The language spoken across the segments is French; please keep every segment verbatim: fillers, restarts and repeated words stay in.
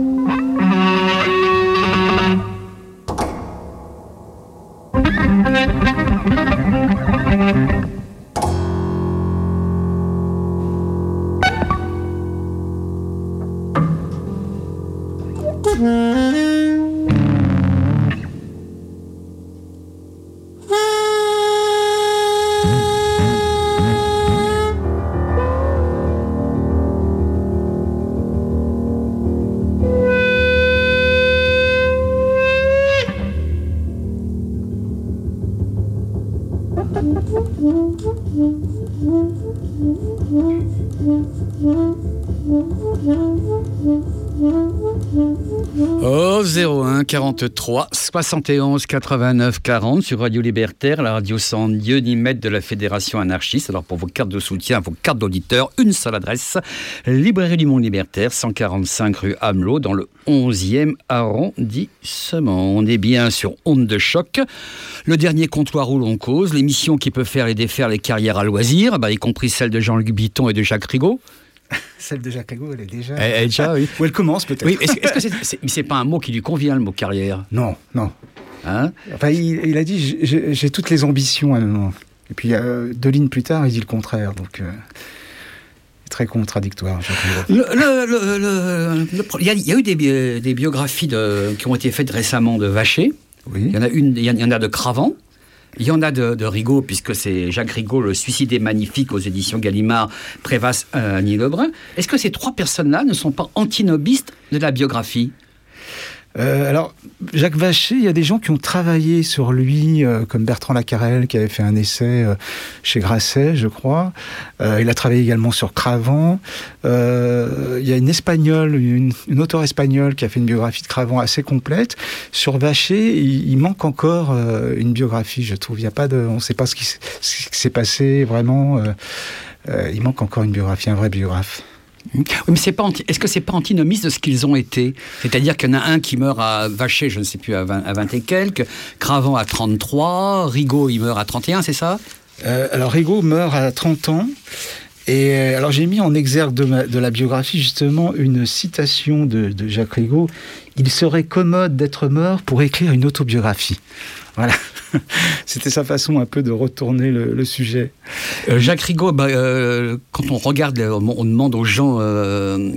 Oh, zéro un quarante-trois soixante et onze quatre-vingt-neuf quarante sur Radio Libertaire, la radio sans Dieu ni maître de la Fédération anarchiste. Alors pour vos cartes de soutien, vos cartes d'auditeurs, une seule adresse, Librairie du Monde Libertaire, cent quarante-cinq rue Amelot, dans le onzième arrondissement. On est bien sur Onde de Choc, le dernier comptoir où l'on cause, l'émission qui peut faire et défaire les carrières à loisir, bah, y compris celle de Jean-Luc Bitton et de Jacques Rigaud. Celle de Jacques Rigaud, elle est déjà... Elle, elle est déjà, oui. Ou elle commence peut-être. Oui, est-ce, est-ce que c'est, c'est, c'est pas un mot qui lui convient, le mot carrière? Non, non. Hein? Enfin, il, il a dit, j'ai, j'ai toutes les ambitions à un moment. Et puis, euh, deux lignes plus tard, il dit le contraire. Donc, euh, très contradictoire, Jacques Rigaud. Le, le, le, le, le, il, y a, il y a eu des, des biographies de, qui ont été faites récemment de Vacher. Oui. Il y en a une, il y en a de Cravant. Il y en a de, de Rigaud, puisque c'est Jacques Rigaud, Le Suicidé magnifique aux éditions Gallimard, préface euh, Annie Lebrun. Est-ce que ces trois personnes-là ne sont pas antinobistes de la biographie ? Euh, alors, Jacques Vacher, il y a des gens qui ont travaillé sur lui, euh, comme Bertrand Lacarelle, qui avait fait un essai euh, chez Grasset, je crois. Euh, il a travaillé également sur Cravant. Euh, il y a une espagnole, une, une auteure espagnole qui a fait une biographie de Cravant assez complète. Sur Vacher, il, il manque encore euh, une biographie, je trouve. Il y a pas de, on ne sait pas ce qui, ce qui s'est passé vraiment. Euh, euh, il manque encore une biographie, un vrai biographe. Oui, mais c'est pas anti... est-ce que c'est pas antinomiste de ce qu'ils ont été ? C'est-à-dire qu'il y en a un qui meurt à Vacher, je ne sais plus, à vingt, à vingt et quelques, Cravant à trente-trois, Rigaud, il meurt à trente et un, c'est ça ? euh, Alors, Rigaud meurt à trente ans. Et euh, alors, j'ai mis en exergue de, ma, de la biographie, justement, une citation de, de Jacques Rigaud. « Il serait commode d'être mort pour écrire une autobiographie. » Voilà. C'était sa façon un peu de retourner le, le sujet. Euh, Jacques Rigaud, bah, euh, quand on regarde, on, on demande aux gens... Euh,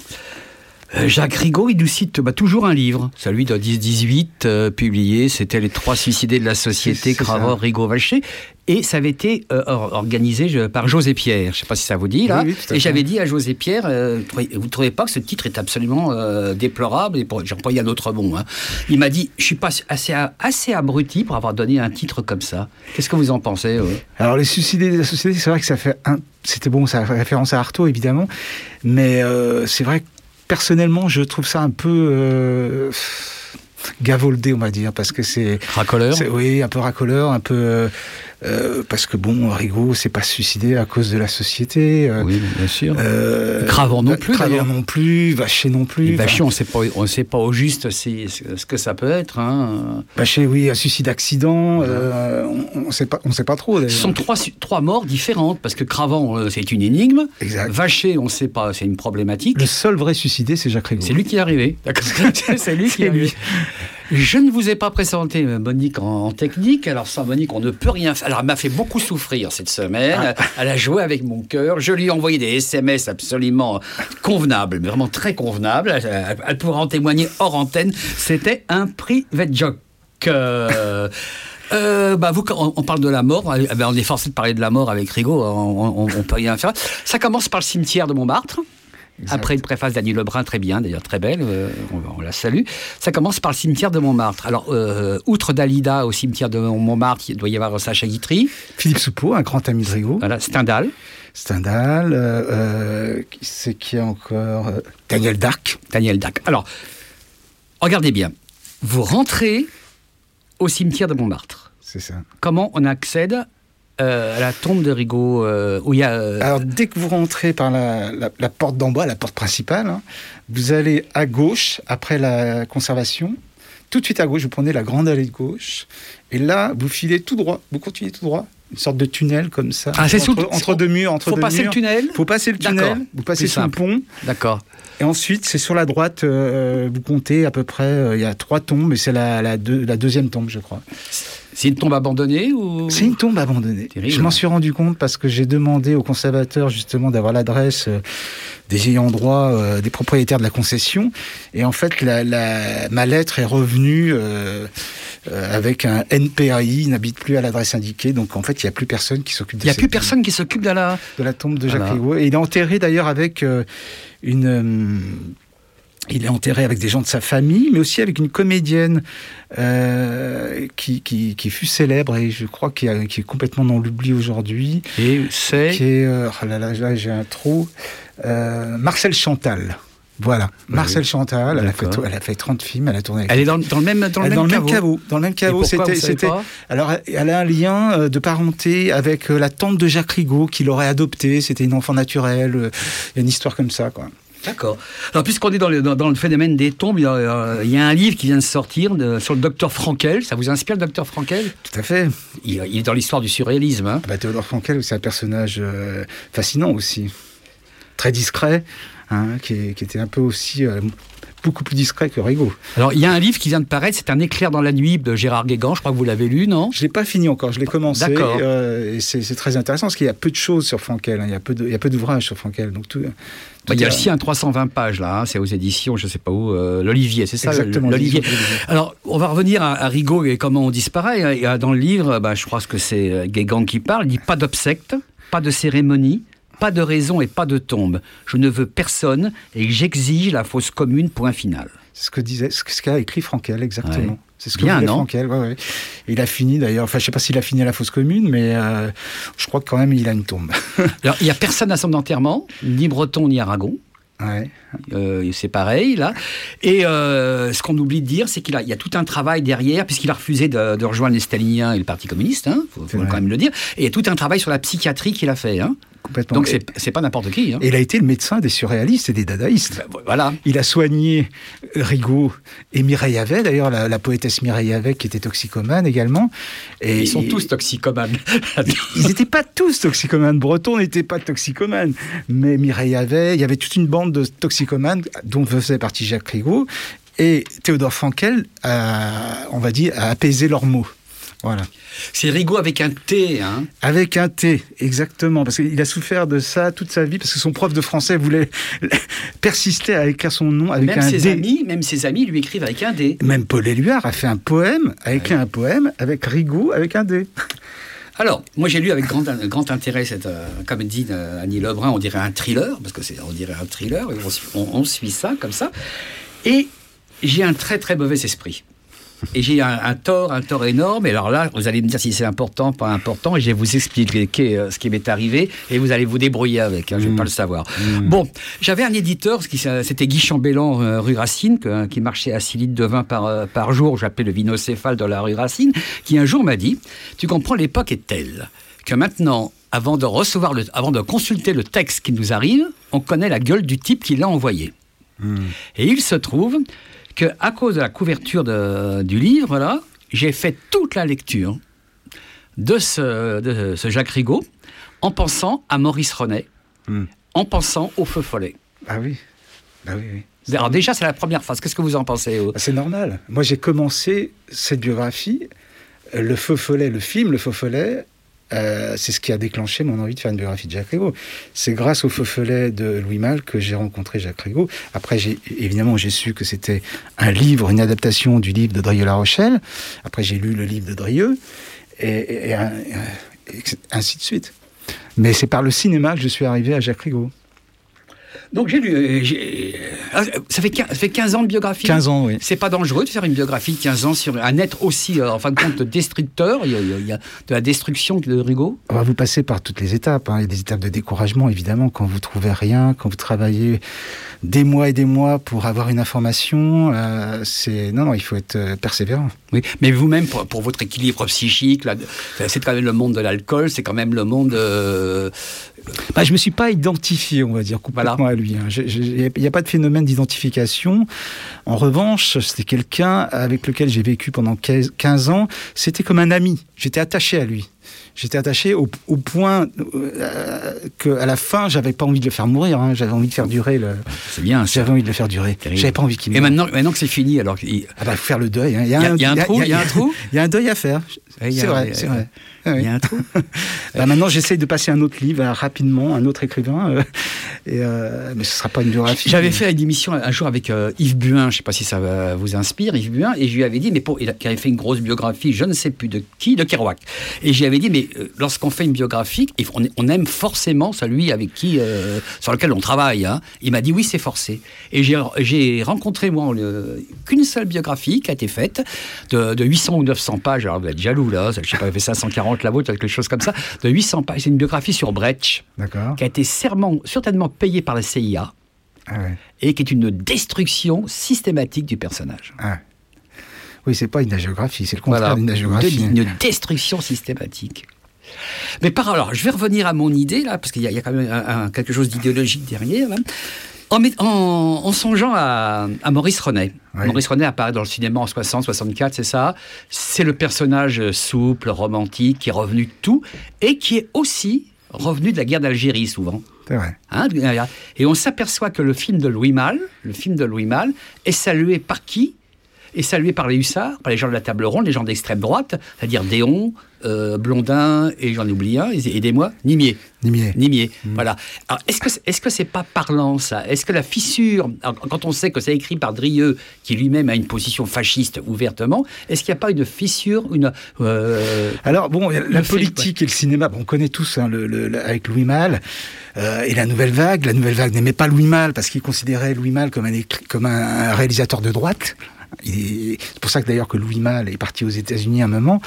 Jacques Rigaud, il nous cite bah, toujours un livre, celui de dix dix-huit, euh, publié, c'était Les trois suicidés de la société, Cravant, Rigaud, Vacher, et ça avait été euh, organisé je, par José Pierre, je ne sais pas si ça vous dit, là, oui, oui, et j'avais dit à José Pierre, euh, vous ne trouvez pas que ce titre est absolument euh, déplorable, et pour, j'ai employé un autre mot, hein. Il m'a dit, je ne suis pas assez, assez abruti pour avoir donné un titre comme ça. Qu'est-ce que vous en pensez euh Alors, Les suicidés de la société, c'est vrai que ça fait un... C'était bon, ça fait référence à Artaud, évidemment, mais euh, c'est vrai que personnellement, je trouve ça un peu euh, gavoldé, on va dire, parce que c'est... Racoleur ? c'est, Oui, un peu racoleur, un peu... Euh, euh, parce que, bon, Rigaud s'est pas suicidé à cause de la société. Euh, oui, bien sûr. Euh, Cravant non plus, Cravant d'ailleurs. non plus, Vacher non plus. Vacher, on ne sait pas, on sait pas au juste si, ce que ça peut être. Hein. Vacher, oui, un suicide-accident, euh, on ne sait pas, on sait pas trop, d'ailleurs. Ce sont trois, trois morts différentes, parce que Cravant, euh, c'est une énigme. Exact. Vacher, on ne sait pas, c'est une problématique. Le seul vrai suicidé, c'est Jacques Rigaud. C'est lui qui est arrivé. C'est lui qui est arrivé. Je ne vous ai pas présenté Monique en, en technique. Alors, sans Monique, on ne peut rien faire. Alors, elle m'a fait beaucoup souffrir cette semaine. Ah. Elle a joué avec mon cœur. Je lui ai envoyé des S M S absolument convenables, mais vraiment très convenables. Elle, elle, elle pourra en témoigner hors antenne. C'était un private joke. Euh, Euh, bah vous, on, on parle de la mort, on est forcé de parler de la mort avec Rigaud, on, on, on peut rien faire. Ça commence par le cimetière de Montmartre. Exact. Après une préface d'Annie Lebrun, très bien, d'ailleurs très belle, euh, on, on la salue. Ça commence par le cimetière de Montmartre. Alors, euh, outre Dalida au cimetière de Montmartre, il doit y avoir Sacha Guitry. Philippe Soupeau, un grand ami de Rigaud. Voilà, Stendhal. Stendhal, euh, euh, c'est qui est encore euh, Daniel Dac. Daniel Dac. Alors, regardez bien. Vous rentrez au cimetière de Montmartre. C'est ça. Comment on accède euh, à la tombe de Rigaud euh, où il y a, euh... Alors, dès que vous rentrez par la, la, la porte d'en bas, la porte principale, hein, vous allez à gauche, après la conservation. Tout de suite à gauche, vous prenez la grande allée de gauche. Et là, vous filez tout droit. Vous continuez tout droit. une sorte de tunnel comme ça. Ah, c'est entre, sous, entre deux murs. Entre faut deux passer murs. le tunnel. Faut passer le tunnel. Vous passez Plus sous simple. le pont. D'accord. Et ensuite, c'est sur la droite. Euh, vous comptez à peu près. Euh, il y a trois tombes, et c'est la, la, deux, la deuxième tombe, je crois. C'est une tombe abandonnée ou... C'est une tombe abandonnée. Terrible. Je m'en suis rendu compte parce que j'ai demandé au conservateur justement d'avoir l'adresse euh, des ayants droit, euh, des propriétaires de la concession. Et en fait, la, la, ma lettre est revenue euh, euh, avec un N P A I, n'habite plus à l'adresse indiquée. Donc en fait, il n'y a plus personne qui s'occupe de Il n'y a cette plus tombe, personne qui s'occupe de la... de la tombe de Jacques Voilà. Rigaud. Et il est enterré d'ailleurs avec euh, une... Euh, il est enterré avec des gens de sa famille, mais aussi avec une comédienne euh, qui, qui, qui fut célèbre et je crois qui, a, qui est complètement dans l'oubli aujourd'hui. Et c'est... Qui est, euh, oh là là, là j'ai un trou. Euh, Marcel Chantal. Voilà, Marcel Oui. Chantal. Elle a, fait, D'accord. elle a fait trente films, elle a tourné avec. Elle est dans, dans le même dans le Elle est même dans le caveau. même caveau. Dans le même caveau. Et pourquoi, C'était, vous savez c'était. pas Alors, elle a un lien euh, de parenté avec euh, la tante de Jacques Rigaud qui l'aurait adoptée. C'était une enfant naturelle. euh, Il y a une histoire comme ça, quoi. D'accord. Alors, puisqu'on est dans le, dans, dans le phénomène des tombes, il y, a, euh, il y a un livre qui vient de sortir de, sur le docteur Frankel. Ça vous inspire, le docteur Frankel ? Tout à fait. il, il est dans l'histoire du surréalisme. Hein. Bah, Théodore Frankel, c'est un personnage euh, fascinant aussi. Très discret, hein, qui, est- qui était un peu aussi euh, beaucoup plus discret que Rigaud. Alors, il y a un livre qui vient de paraître, c'est Un éclair dans la nuit de Gérard Guégan. Je crois que vous l'avez lu, non ? Je ne l'ai pas fini encore, je l'ai commencé. D'accord. euh, et c'est, c'est très intéressant parce qu'il y a peu de choses sur Frankel. Hein, il, y a peu de, il y a peu d'ouvrages sur Frankel. Donc tout, Bah, il y a tout aussi un trois cent vingt pages, là. Hein, c'est aux éditions, je ne sais pas où, euh, l'Olivier, c'est ça ? Exactement, l'Olivier. l'Olivier. Alors, on va revenir à, à Rigaud et comment on disparaît. hein. Il y a dans le livre, bah, je crois que c'est euh, Guégan qui parle, il dit « Pas d'obsèques, pas de cérémonie, pas de raison et pas de tombe. Je ne veux personne et j'exige la fosse commune, point final. » C'est ce que disait, ce ce qu'a écrit Frankel, exactement. Ouais. C'est ce que Bien, voulait non Frankel. Ouais, ouais. Et il a fini d'ailleurs, enfin je ne sais pas s'il a fini à la fosse commune, mais euh, je crois que quand même il a une tombe. Alors, il n'y a personne à son enterrement, ni Breton ni Aragon. Ouais. Euh, c'est pareil, là. Et euh, ce qu'on oublie de dire, c'est qu'il a, il y a tout un travail derrière, puisqu'il a refusé de, de rejoindre les staliniens et le Parti communiste, il hein, faut, faut quand même le dire. Et il y a tout un travail sur la psychiatrie qu'il a fait. Hein. Complètement. Donc, Et- c'est, c'est pas n'importe qui. Hein. Et il a été le médecin des surréalistes et des dadaïstes. Ben, voilà. Il a soigné Rigaud et Mireille Havet, d'ailleurs la, la poétesse Mireille Havet qui était toxicomane également. Et Ils sont et- tous toxicomanes. Ils n'étaient pas tous toxicomanes. Breton n'était pas toxicomane. Mais Mireille Havet, il y avait toute une bande de toxicomanes dont faisait partie Jacques Rigaud. Et Théodore Frankel, a, on va dire, a apaisé leurs maux. Voilà. C'est Rigaud avec un T. Hein. Avec un T, exactement. Parce qu'il a souffert de ça toute sa vie, parce que son prof de français voulait persister à écrire son nom avec Même un ses D. amis, même ses amis lui écrivent avec un D. Même Paul Éluard a fait un poème, a écrit un poème avec Rigaud avec un D. Alors, moi j'ai lu avec grand, grand intérêt cette, euh, comme dit euh, Annie Lebrun, on dirait un thriller, parce que c'est, on dirait un thriller, et on, suit- on- on suit ça comme ça. Et j'ai un très très mauvais esprit. Et j'ai un, un tort, un tort énorme. Et alors là, vous allez me dire si c'est important, pas important, et je vais vous expliquer euh, ce qui m'est arrivé, et vous allez vous débrouiller avec. Hein, je ne vais pas le savoir. Bon, j'avais un éditeur, ce qui, c'était Guy Chambellan, euh, rue Racine, que- qui marchait à six litres de vin par, euh, par jour. J'appelais le vinocéphale de la rue Racine, qui un jour m'a dit "Tu comprends, l'époque est telle que maintenant, avant de recevoir, le, avant de consulter le texte qui nous arrive, on connaît la gueule du type qui l'a envoyé." Et il se trouve que, à cause de la couverture de- du livre, là, j'ai fait toute la lecture de ce, de ce Jacques Rigaud en pensant à Maurice Renet, Mm. en pensant au Feu Follet. Ah oui. Bah oui, oui. Alors déjà, c'est la première phase. Qu'est-ce que vous en pensez euh Ah, c'est normal. Moi, j'ai commencé cette biographie, euh, Le Feu Follet, le film Le Feu Follet, euh, c'est ce qui a déclenché mon envie de faire une biographie de Jacques Rigaud. C'est grâce au Feu Follet de Louis Malle que j'ai rencontré Jacques Rigaud. Après, j'ai, évidemment, j'ai su que c'était un livre, une adaptation du livre de Drieux-La Rochelle. Après, j'ai lu le livre de Drieux, et, et- et un- et ainsi de suite. Mais c'est par le cinéma que je suis arrivé à Jacques Rigaud. Donc j'ai lu... euh, j'ai- ah, ça, fait quinze, ça fait quinze ans de biographie. quinze ans, oui. C'est pas dangereux de faire une biographie de quinze ans sur un être aussi, euh, en fin de compte, destructeur. Il y, a, il y a- il y a de la destruction de Rigaud. On va vous passer par toutes les étapes. hein. Il y a des étapes de découragement, évidemment, quand vous trouvez rien, quand vous travaillez des mois et des mois pour avoir une information. euh, c'est non, non, il faut être euh, persévérant. Oui, mais vous-même, pour, pour votre équilibre psychique, là, c'est quand même le monde de l'alcool, c'est quand même le monde... euh, Bah, je me suis pas identifié, on va dire, complètement Voilà. à lui. hein. Je- je- Il n'y a pas de phénomène d'identification. En revanche, c'était quelqu'un avec lequel j'ai vécu pendant quinze ans. C'était comme un ami. J'étais attaché à lui. J'étais attaché au, au point euh, qu'à la fin, j'avais pas envie de le faire mourir. Hein, j'avais envie de faire durer le. C'est bien. Ça. J'avais envie de le faire durer. Terrible. J'avais pas envie qu'il meure. Et maintenant, maintenant que c'est fini, alors il ah bah, faut faire le deuil. Hein. Il y a, un, y a un trou. Il y a un trou. Il y a un deuil à faire. Ouais, c'est a, vrai. C'est vrai. Il y a un trou. bah, maintenant, j'essaye de passer un autre livre euh, rapidement, un autre écrivain, euh, et, euh, mais ce ne sera pas une biographie. J'avais mais... fait une émission un jour avec euh, Yves Buin, je ne sais pas si ça va vous inspire, Yves Buin, et je lui avais dit, mais pour, il avait fait une grosse biographie, je ne sais plus de qui, de Kerouac. Et je lui avais dit, mais euh, lorsqu'on fait une biographie, on, on aime forcément celui avec qui, euh, sur lequel on travaille. Hein. Il m'a dit, oui, c'est forcé. Et j'ai, j'ai rencontré, moi, le, qu'une seule biographie qui a été faite, de, de huit cents ou neuf cents pages, alors vous êtes jaloux là, je ne sais pas, il fait cinq cent quarante la vôtre, quelque chose comme ça, de huit cents pages. C'est une biographie sur Brecht, D'accord. qui a été serment, certainement payée par la C I A, ah ouais. et qui est une destruction systématique du personnage. Ah. Oui, c'est pas une agiographie, c'est le contraire voilà. d'une agiographie. Une destruction systématique. Mais par alors, je vais revenir à mon idée, là, parce qu'il y a, il y a quand même un, un, quelque chose d'idéologique derrière, là. En, en, en songeant à, à Maurice Renet. Oui. Maurice Renet apparaît dans le cinéma en soixante soixante-quatre, c'est ça. C'est le personnage souple, romantique, qui est revenu de tout, et qui est aussi revenu de la guerre d'Algérie, souvent. C'est vrai. Hein, et on s'aperçoit que le film de Louis Malle, le film de Louis Malle, est salué par qui ? Est salué par les hussards, par les gens de la table ronde, les gens d'extrême droite, c'est-à-dire Déon, euh, Blondin, et j'en oublie un, aidez-moi, Nimier. Nimier. Nimier, mmh. Voilà. Alors, est-ce que, est-ce que c'est pas parlant, ça ? Est-ce que la fissure, quand on sait que c'est écrit par Drieux, qui lui-même a une position fasciste ouvertement, est-ce qu'il n'y a pas une fissure, une... Euh, Alors, bon, la politique fait, ouais. et le cinéma, bon, on connaît tous, hein, le, le, le, avec Louis Malle, euh, et la Nouvelle Vague. La Nouvelle Vague n'aimait pas Louis Malle, parce qu'il considérait Louis Malle comme un, comme un, un réalisateur de droite. Il est... C'est pour ça que d'ailleurs que Louis Malle est parti aux États-Unis un moment,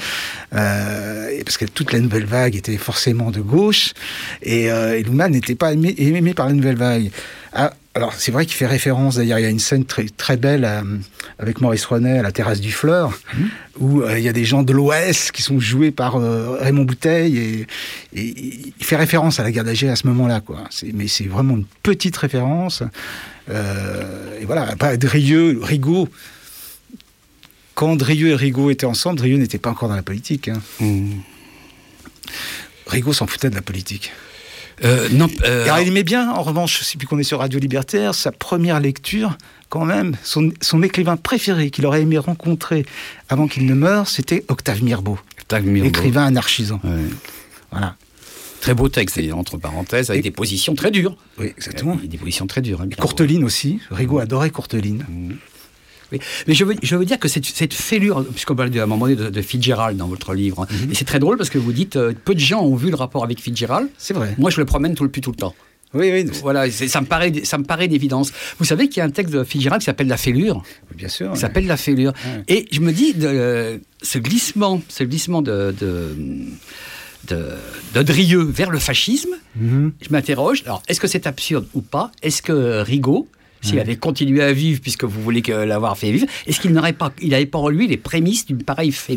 euh, parce que toute la Nouvelle Vague était forcément de gauche, et, euh, et Louis Malle n'était pas aimé, aimé par la Nouvelle Vague. Ah, alors c'est vrai qu'il fait référence, d'ailleurs il y a une scène très, très belle à, avec Maurice Renet à la terrasse du Fleur, mmh. où euh, il y a des gens de l'O S qui sont joués par euh, Raymond Bouteille, et, et, et il fait référence à la guerre d'Algérie à ce moment-là, quoi. C'est, mais c'est vraiment une petite référence. Euh, et voilà, pas Drieux, Rigaud. Quand Drieux et Rigaud étaient ensemble, Drieux n'était pas encore dans la politique. Hein. Mmh. Rigaud s'en foutait de la politique. Euh, non, euh, Alors, il aimait bien, en revanche, depuis qu'on est sur Radio Libertaire, sa première lecture, quand même, son, son écrivain préféré qu'il aurait aimé rencontrer avant qu'il ne meure, c'était Octave Mirbeau. Octave Mirbeau. Écrivain anarchisant. Ouais. Voilà. Très beau texte, entre parenthèses, avec et... des positions très dures. Oui, exactement. Des positions très dures. Hein, Courteline aussi. Rigaud adorait Courteline. Mmh. Oui. Mais je veux, je veux dire que cette, cette fêlure, puisqu'on parle à un moment donné de, de Fitzgerald dans votre livre, mm-hmm. et c'est très drôle parce que vous dites, euh, peu de gens ont vu le rapport avec Fitzgerald. C'est vrai. Moi, je le promène tout le, tout le temps. Oui, oui. Voilà, c'est, ça, me paraît, ça me paraît d'évidence. Vous savez qu'il y a un texte de Fitzgerald qui s'appelle La Fêlure. Oui, bien sûr. Il ouais. s'appelle La Fêlure. Ouais. Et je me dis, de, euh, ce glissement, ce glissement de... de De, de Drieux vers le fascisme, mm-hmm. je m'interroge, alors est-ce que c'est absurde ou pas ? Est-ce que Rigaud, s'il ouais. avait continué à vivre, puisque vous voulez que l'avoir fait vivre, est-ce qu'il n'aurait pas, il n'avait pas en lui les prémices d'une pareille fêlure ?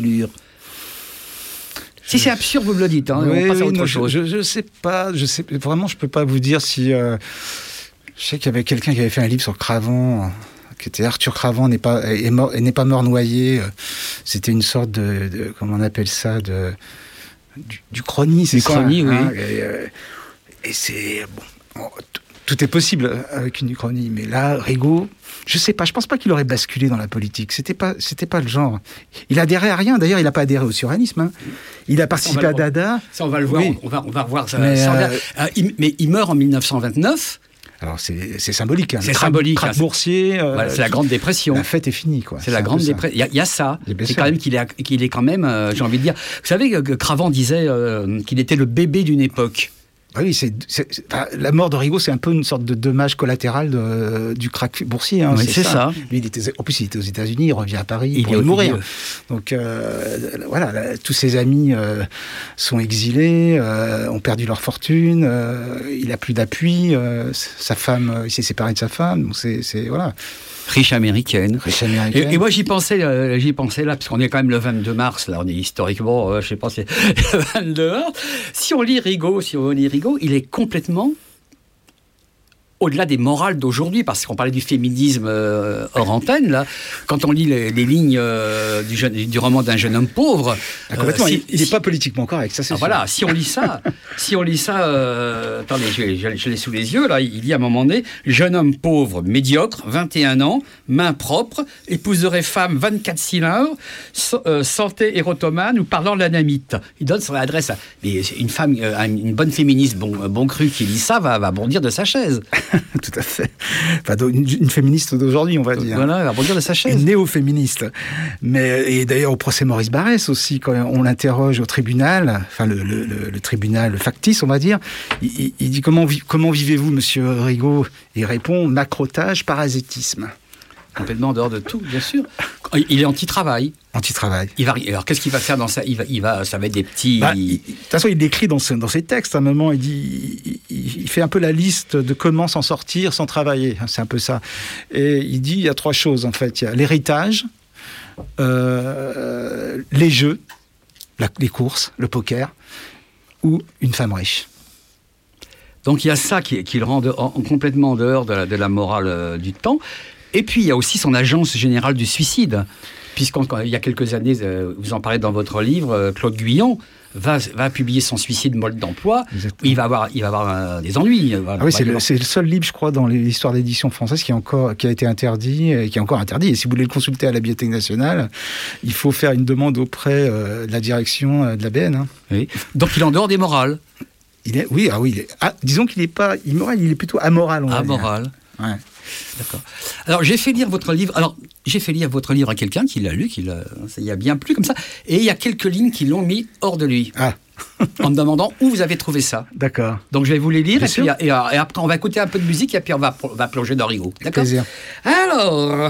Je... Si c'est absurde, vous me le dites, hein, oui, on passe oui, à autre non, chose. Je ne sais pas, je sais, vraiment, je ne peux pas vous dire si... Euh, je sais qu'il y avait quelqu'un qui avait fait un livre sur Cravant, qui était Arthur Cravant n'est pas, est mort, n'est pas mort noyé. C'était une sorte de, de comment on appelle ça, de... Du, du chrony, c'est du ça. Chrony, oui. Hein, et, et c'est bon, tout est possible avec une uchronie, mais là, Rigaud, je sais pas, je pense pas qu'il aurait basculé dans la politique. C'était pas, c'était pas le genre. Il adhérait à rien. D'ailleurs, il n'a pas adhéré au surréalisme. Hein. Il a participé à Dada. Ça, on va le voir. Oui. On va, on va revoir ça. Mais, ça euh... Euh, il, mais il meurt en mille neuf cent vingt-neuf. Alors c'est, c'est symbolique. Hein. C'est le symbolique. Crack boursier. Euh, voilà, c'est la Grande Dépression. La fête est finie, quoi. C'est, c'est la Grande Dépression. Il y, y a ça. C'est quand même qu'il est, qu'il est quand même, euh, j'ai envie de dire. Vous savez que Cravant disait euh, qu'il était le bébé d'une époque. Ah oui, c'est, c'est, c'est, la mort de Rigaud, c'est un peu une sorte de dommage collatéral de, du crack boursier. Hein, oui, c'est, c'est ça. ça. Lui, il était, en plus, il était aux États-Unis, il revient à Paris il pour est mourir. Donc euh, voilà, là, tous ses amis euh, sont exilés, euh, ont perdu leur fortune, euh, il a plus d'appui, euh, sa femme, il s'est séparé de sa femme, donc c'est, c'est voilà. Riche américaine. Riche américaine. Et, et moi, j'y pensais, euh, j'y pensais là, parce qu'on est quand même le vingt-deux mars, là, on est historiquement, euh, je sais pas si c'est le vingt-deux mars. Si on lit Rigaud, si on lit Rigaud, il est complètement au-delà des morales d'aujourd'hui, parce qu'on parlait du féminisme euh, hors antenne, là, quand on lit les, les lignes euh, du, jeune, du roman d'un jeune homme pauvre... Ah, complètement, euh, si, il n'est si, pas politiquement correct, ça c'est ah, sûr. Voilà, si on lit ça, si on lit ça euh, attendez, je, je, je l'ai sous les yeux, là, il dit à un moment donné, jeune homme pauvre, médiocre, vingt et un ans, main propre, épouserait femme vingt-quatre cylindres, so, euh, santé érotomane ou parlant l'anamite. Il donne son adresse à... Mais une femme, euh, une bonne féministe, bon, bon cru qui lit ça, va, va bondir de sa chaise. Tout à fait. Enfin, une, une féministe d'aujourd'hui, on va dire. Voilà, elle va bondir de sa chaise. Une néo-féministe. Mais, et d'ailleurs, au procès Maurice Barrès aussi, quand on l'interroge au tribunal, enfin le, le, le, le tribunal factice, on va dire, il, il dit comment, comment vivez-vous, monsieur Rigaud ? Il répond macrotage, parasitisme. Complètement en dehors de tout, bien sûr. Il est anti-travail. Anti-travail. Il va, alors, qu'est-ce qu'il va faire dans ça ? Il va, il va, ça va être des petits... Bah, il, de toute façon, il décrit dans, ce, dans ses textes, à un moment, il dit... Il, il fait un peu la liste de comment s'en sortir sans travailler. C'est un peu ça. Et il dit, il y a trois choses, en fait. Il y a l'héritage, euh, les jeux, la, les courses, le poker, ou une femme riche. Donc, il y a ça qui, qui le rend de, en, complètement en dehors de la, de la morale euh, du temps. Et puis, il y a aussi son agence générale du suicide. Puisqu'il y a quelques années, vous en parlez dans votre livre, Claude Guyon va, va publier son suicide mode d'emploi. Exactement. Il va avoir, il va avoir euh, des ennuis. Ah oui, c'est le, c'est le seul livre, je crois, dans l'histoire d'édition française qui, est encore, qui a été interdit et qui est encore interdit. Et si vous voulez le consulter à la Bibliothèque nationale, il faut faire une demande auprès euh, de la direction euh, de la B N. Hein. Oui. Donc, il est en dehors des morales. Il est, oui, ah oui. Il est, ah, disons qu'il n'est pas immoral, il est plutôt amoral. On amoral. Ouais. D'accord. Alors, j'ai fait lire votre livre. Alors, j'ai fait lire votre livre à quelqu'un qui l'a lu, qui l'a, ça y a bien plu comme ça. Et il y a quelques lignes qui l'ont mis hors de lui. Ah. En me demandant où vous avez trouvé ça. D'accord. Donc, je vais vous les lire. Et, puis, et, et après, on va écouter un peu de musique et puis on va, on va plonger dans Rigaud. D'accord. Plaisir. Alors.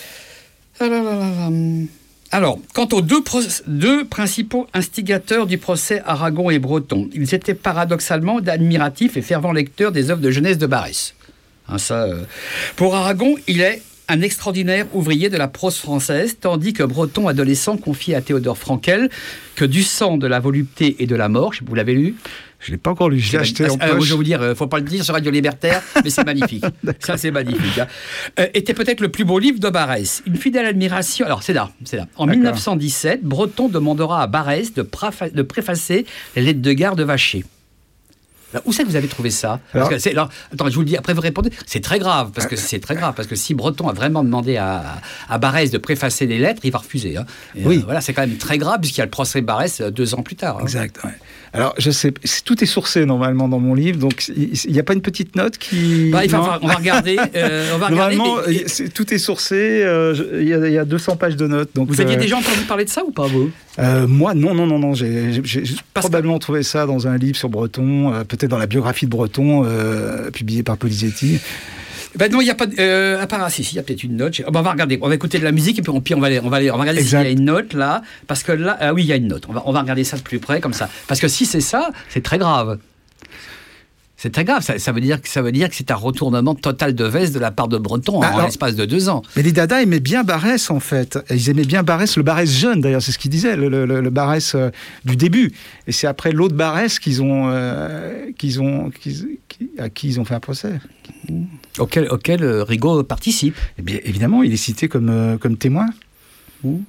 Alors, quant aux deux, pro- deux principaux instigateurs du procès Aragon et Breton, ils étaient paradoxalement d'admiratifs et fervents lecteurs des œuvres de jeunesse de Barrès. Hein, ça, euh... Pour Aragon, il est un extraordinaire ouvrier de la prose française, tandis que Breton, adolescent, confie à Théodore Frankel que du sang, de la volupté et de la mort, vous l'avez lu ? Je ne l'ai pas encore lu, je l'ai acheté en euh, poche. Je vais vous dire, il ne faut pas le dire sur Radio Libertaire, mais c'est magnifique. Ça, c'est magnifique. Hein. Euh, était peut-être le plus beau livre de Barrès. Une fidèle admiration... Alors, c'est là, c'est là. En D'accord. dix-neuf cent dix-sept, Breton demandera à Barrès de, prafa... de préfacer les lettres de gare de Vacher. Alors, où c'est que vous avez trouvé ça ? Parce que c'est, alors, attends, je vous le dis, après vous répondez. C'est très grave, parce que c'est très grave, parce que si Breton a vraiment demandé à, à Barrès de préfacer les lettres, il va refuser. Hein. Et oui. Euh, voilà, c'est quand même très grave, puisqu'il y a le procès Barrès deux ans plus tard. Hein. Exact, ouais. Alors, je sais, tout est sourcé normalement dans mon livre, donc il n'y a pas une petite note qui... Bah, il va, on va regarder. Euh, on va normalement, regarder, mais... c'est, tout est sourcé, euh, il y, y a deux cents pages de notes. Donc, vous aviez euh, déjà entendu parler de ça ou pas, vous ? euh, Moi, non, non, non, non. J'ai, j'ai, j'ai probablement que... trouvé ça dans un livre sur Breton, euh, peut-être dans la biographie de Breton, euh, publiée par Polizetti. Ben non, il n'y a pas. Euh, à part, ah, si, si, il y a peut-être une note. On va regarder, on va écouter de la musique et puis on, puis on va aller, on va aller, on va regarder s'il y a une note là, parce que là, ah oui, il y a une note. On va, on va regarder ça de plus près comme ça, parce que si c'est ça, c'est très grave. C'est très grave. Ça, ça veut dire que ça veut dire que c'est un retournement total de veste de la part de Breton bah, en alors, l'espace de deux ans. Mais les Dada aimaient bien Barrès en fait. Ils aimaient bien Barrès, le Barrès jeune d'ailleurs, c'est ce qu'ils disaient, le, le, le Barrès euh, du début. Et c'est après l'autre Barrès qu'ils ont, euh, qu'ils ont, qu'ils, qui, à qui ils ont fait un procès. Auquel, auquel euh, Rigaud participe. Eh bien, évidemment, il est cité comme, euh, comme témoin. Mmh.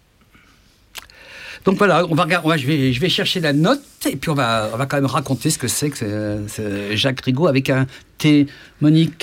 Donc voilà, on va, on va, je, vais, je vais chercher la note et puis on va, on va quand même raconter ce que c'est que c'est, c'est Jacques Rigaud avec un T. Monique.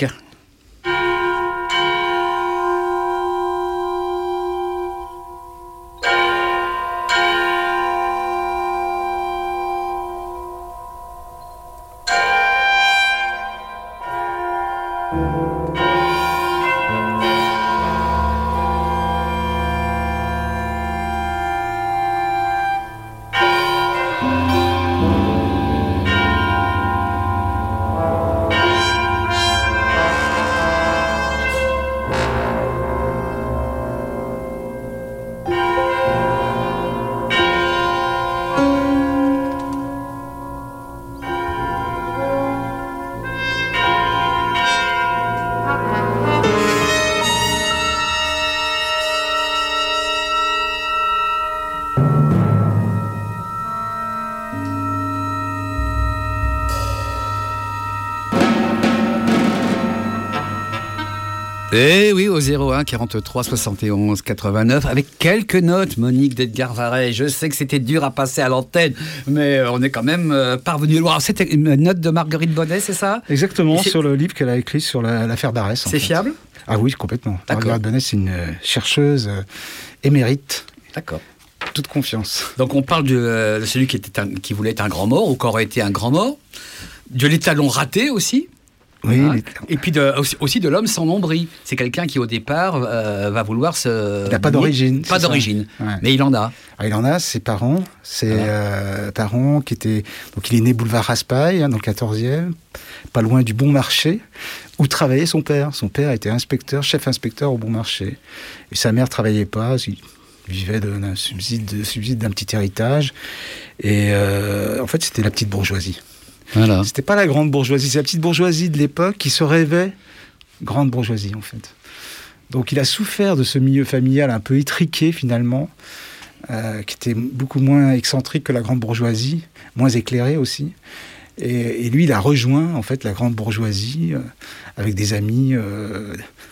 Eh oui, au zéro un quarante-trois soixante et onze quatre-vingt-neuf, avec quelques notes, Monique d'Edgar Varèse. Je sais que c'était dur à passer à l'antenne, mais on est quand même euh, parvenu loin. C'était une note de Marguerite Bonnet, c'est ça? Exactement, sur le livre qu'elle a écrit sur la, l'affaire Barès. C'est fiable? Ah oui, complètement. Marguerite Bonnet, c'est une chercheuse euh, émérite. D'accord. Toute confiance. Donc on parle de, de celui qui, était un, qui voulait être un grand mort, ou qui aurait été un grand mort, de l'étalon raté aussi. Oui, hein, et puis de, aussi, aussi de l'homme sans nombril. C'est quelqu'un qui au départ euh, va vouloir se... Il n'a pas d'origine. Pas d'origine, ouais. Mais il en a. Ah, il en a, ses parents. Ses voilà. euh, parents qui étaient... Donc il est né boulevard Raspail, hein, dans le quatorzième, pas loin du Bon Marché, où travaillait son père. Son père était inspecteur, chef inspecteur au Bon Marché. Et sa mère ne travaillait pas, il vivait d'un subside, de, subside d'un petit héritage. Et euh, en fait, c'était la petite bourgeoisie. Voilà. C'était pas la grande bourgeoisie, c'est la petite bourgeoisie de l'époque qui se rêvait grande bourgeoisie en fait. Donc il a souffert de ce milieu familial un peu étriqué finalement, euh, qui était beaucoup moins excentrique que la grande bourgeoisie, moins éclairé aussi. Et, et lui, il a rejoint en fait la grande bourgeoisie euh, avec des amis euh,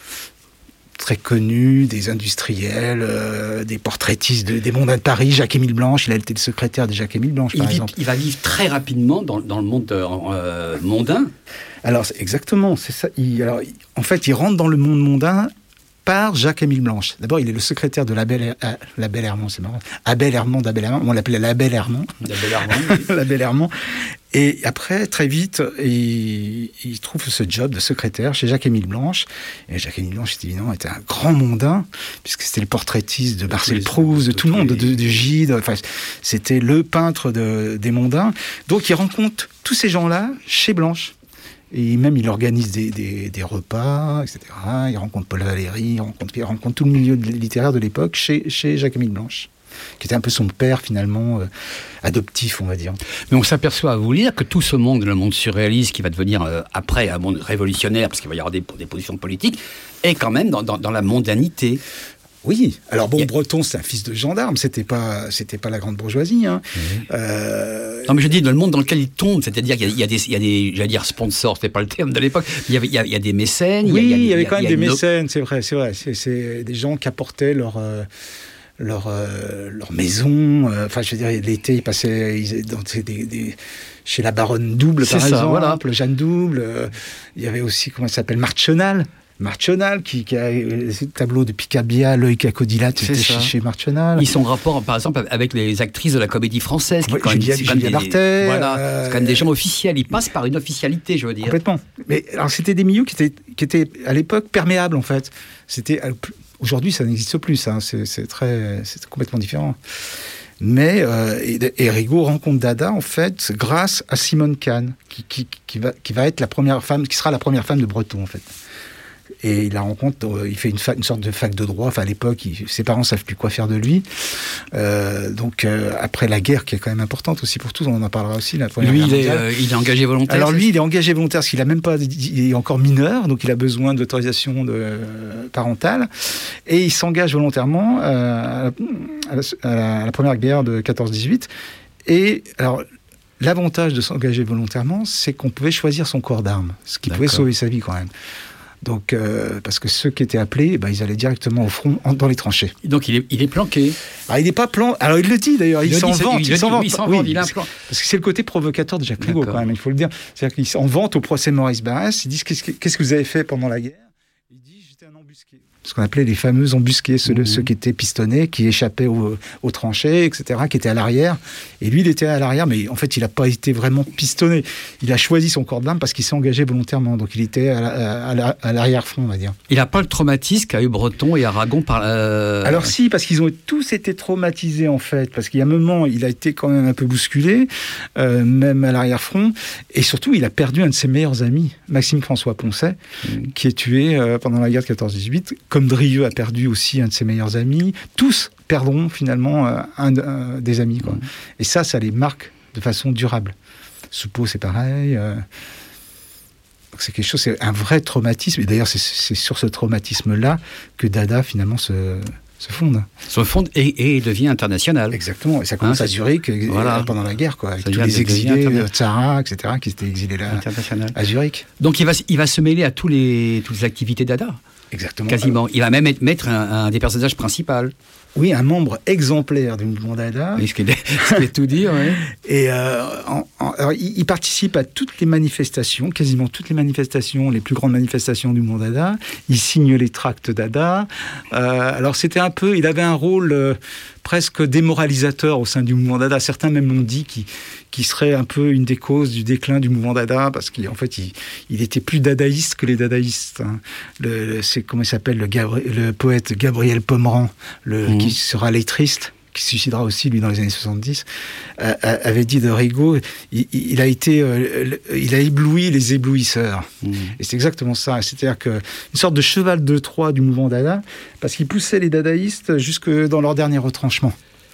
très connus, des industriels, euh, des portraitistes de, des mondains de Paris, Jacques-Émile Blanche. Il a été le secrétaire de Jacques-Émile Blanche, il par vit, exemple. Il va vivre très rapidement dans, dans le monde euh, mondain. Alors, c'est exactement, c'est ça. Il, alors, il, en fait, il rentre dans le monde mondain par Jacques-Émile Blanche. D'abord, il est le secrétaire de l'Abel euh, l'Abel Hermand, c'est marrant. Abel Hermand d'Abel Hermand. On l'appelait l'Abel Hermand. L'Abel Hermand. Oui. L'Abel Hermand. Et après, très vite, il, il trouve ce job de secrétaire chez Jacques-Émile Blanche. Et Jacques-Émile Blanche, évidemment, était un grand mondain, puisque c'était le portraitiste de Marcel Proust, de tout le monde, de, de Gide. Enfin, c'était le peintre de, des mondains. Donc, il rencontre tous ces gens-là chez Blanche. Et même, il organise des, des, des repas, et cetera. Il rencontre Paul Valéry, il rencontre, il rencontre tout le milieu littéraire de l'époque chez, chez Jacques-Émile Blanche, qui était un peu son père, finalement, euh, adoptif, on va dire. Mais on s'aperçoit, à vous lire, que tout ce monde, le monde surréaliste, qui va devenir euh, après un monde révolutionnaire, parce qu'il va y avoir des, des positions politiques, est quand même dans, dans, dans la mondanité. Oui, alors bon, a... Breton, c'est un fils de gendarme, c'était pas, c'était pas la grande bourgeoisie. Hein. Mmh. Euh... Non, mais je dis, dans le monde dans lequel il tombe, c'est-à-dire qu'il y a, il y a des, il y a des, j'allais dire sponsors, c'était pas le terme de l'époque, il y, avait, il, y a, il y a des mécènes. Oui, il y, a, il y, a, il y avait il y a, quand même des no... mécènes, c'est vrai, c'est vrai. C'est, c'est des gens qui apportaient leur... Euh... Leur, euh, leur maison, enfin euh, je veux dire, l'été ils passaient ils, dans des, des, des, chez la baronne Double, par ça, exemple, voilà. Jeanne Double. Euh, il y avait aussi, comment ça s'appelle, Marchenal. Marchenal, qui, qui a le tableau de Picabia, l'œil cacodilate, c'était chez, chez Marchenal. Ils sont en rapport, par exemple, avec les actrices de la comédie française. Qui, ouais, Julia, Julia Bartet. Voilà, euh, c'est quand même des gens officiels. Ils passent par une officialité, je veux dire. Complètement. Mais alors, c'était des milieux qui étaient, qui étaient à l'époque perméables, en fait. C'était... Aujourd'hui, ça n'existe plus, ça. C'est, c'est, très, c'est complètement différent. Mais euh, et, et Rigaud rencontre Dada, en fait, grâce à Simone Kahn, qui, qui, qui, va, qui va être la première femme, qui sera la première femme de Breton, en fait. Et il la rencontre, euh, il fait une, fac, une sorte de fac de droit. Enfin, à l'époque, il, ses parents ne savent plus quoi faire de lui. Euh, donc, euh, après la guerre, qui est quand même importante aussi pour tous, on en parlera aussi. La lui, il est, euh, il est engagé volontaire. Alors lui, il est engagé volontaire parce qu'il a même pas, il est encore mineur, donc il a besoin d'autorisation de, euh, parentale, et il s'engage volontairement euh, à, la, à, la, à la première guerre de quatorze dix-huit. Et alors. L'avantage de s'engager volontairement, c'est qu'on pouvait choisir son corps d'armes, ce qui D'accord. pouvait sauver sa vie quand même. Donc, euh, parce que ceux qui étaient appelés, bah, ils allaient directement au front, en, dans les tranchées. Donc, il est, il est planqué. Ah, il n'est pas planqué. Alors, il le dit d'ailleurs, il, il s'en vante. Il, il s'en vante, il, s'en oui, vante, il a un plan. Parce que c'est le côté provocateur de Jacques Rigaud, quand même, il faut le dire. C'est-à-dire qu'il s'en vante au procès Maurice Barrès. Ils disent, qu'est-ce que, qu'est-ce que vous avez fait pendant la guerre ? Il dit, j'étais un embusqué. Ce qu'on appelait les fameux embusqués, ceux, mmh. ceux qui étaient pistonnés, qui échappaient aux, aux tranchées, et cetera, qui étaient à l'arrière. Et lui, il était à l'arrière, mais en fait, il n'a pas été vraiment pistonné. Il a choisi son corps d'arme parce qu'il s'est engagé volontairement. Donc, il était à, la, à, la, à l'arrière-front, on va dire. Il n'a pas le traumatisme qu'a eu Breton et Aragon par... Euh... Alors si, parce qu'ils ont tous été traumatisés, en fait. Parce qu'il y a un moment, il a été quand même un peu bousculé, euh, même à l'arrière-front. Et surtout, il a perdu un de ses meilleurs amis, Maxime François Poncet, mmh. qui est tué euh, pendant la guerre de quatorze dix-huit. Comme Drieux a perdu aussi un de ses meilleurs amis, tous perdront finalement euh, un, un des amis, quoi. Mmh. Et ça, ça les marque de façon durable. Soupeau, c'est pareil. Euh... Donc c'est quelque chose, c'est un vrai traumatisme. Et d'ailleurs, c'est, c'est sur ce traumatisme-là que Dada finalement se, se fonde. Se fonde et, et devient international. Exactement. Et ça commence hein, à Zurich voilà. pendant la guerre, quoi. Avec tous les exilés, euh, Tzara, et cetera, qui s'étaient exilés là à Zurich. Donc il va, il va se mêler à tous les, toutes les activités Dada. Exactement. Quasiment. Il va même être, mettre un, un des personnages principaux. Oui, un membre exemplaire du mouvement Dada. Oui, ce qui est, ce qui est tout dire, oui. Et euh, en, en, alors, il, il participe à toutes les manifestations, quasiment toutes les manifestations, les plus grandes manifestations du mouvement Dada. Il signe les tracts Dada. Euh, alors, c'était un peu... Il avait un rôle euh, presque démoralisateur au sein du mouvement Dada. Certains même l'ont dit qu'il, qu'il serait un peu une des causes du déclin du mouvement Dada, parce qu'en fait, il, il était plus dadaïste que les dadaïstes. Hein. Le, le, c'est, comment il s'appelle, le, Gabri- le poète Gabriel Pomeran, le... Mmh. qui sera lettriste, qui se suicidera aussi, lui, dans les années soixante-dix, euh, avait dit de Rigaud, il, il, a été, euh, il a ébloui les éblouisseurs. Mmh. Et c'est exactement ça. C'est-à-dire qu'une sorte de cheval de Troie du mouvement Dada, parce qu'il poussait les dadaïstes jusque dans leur dernier retranchement.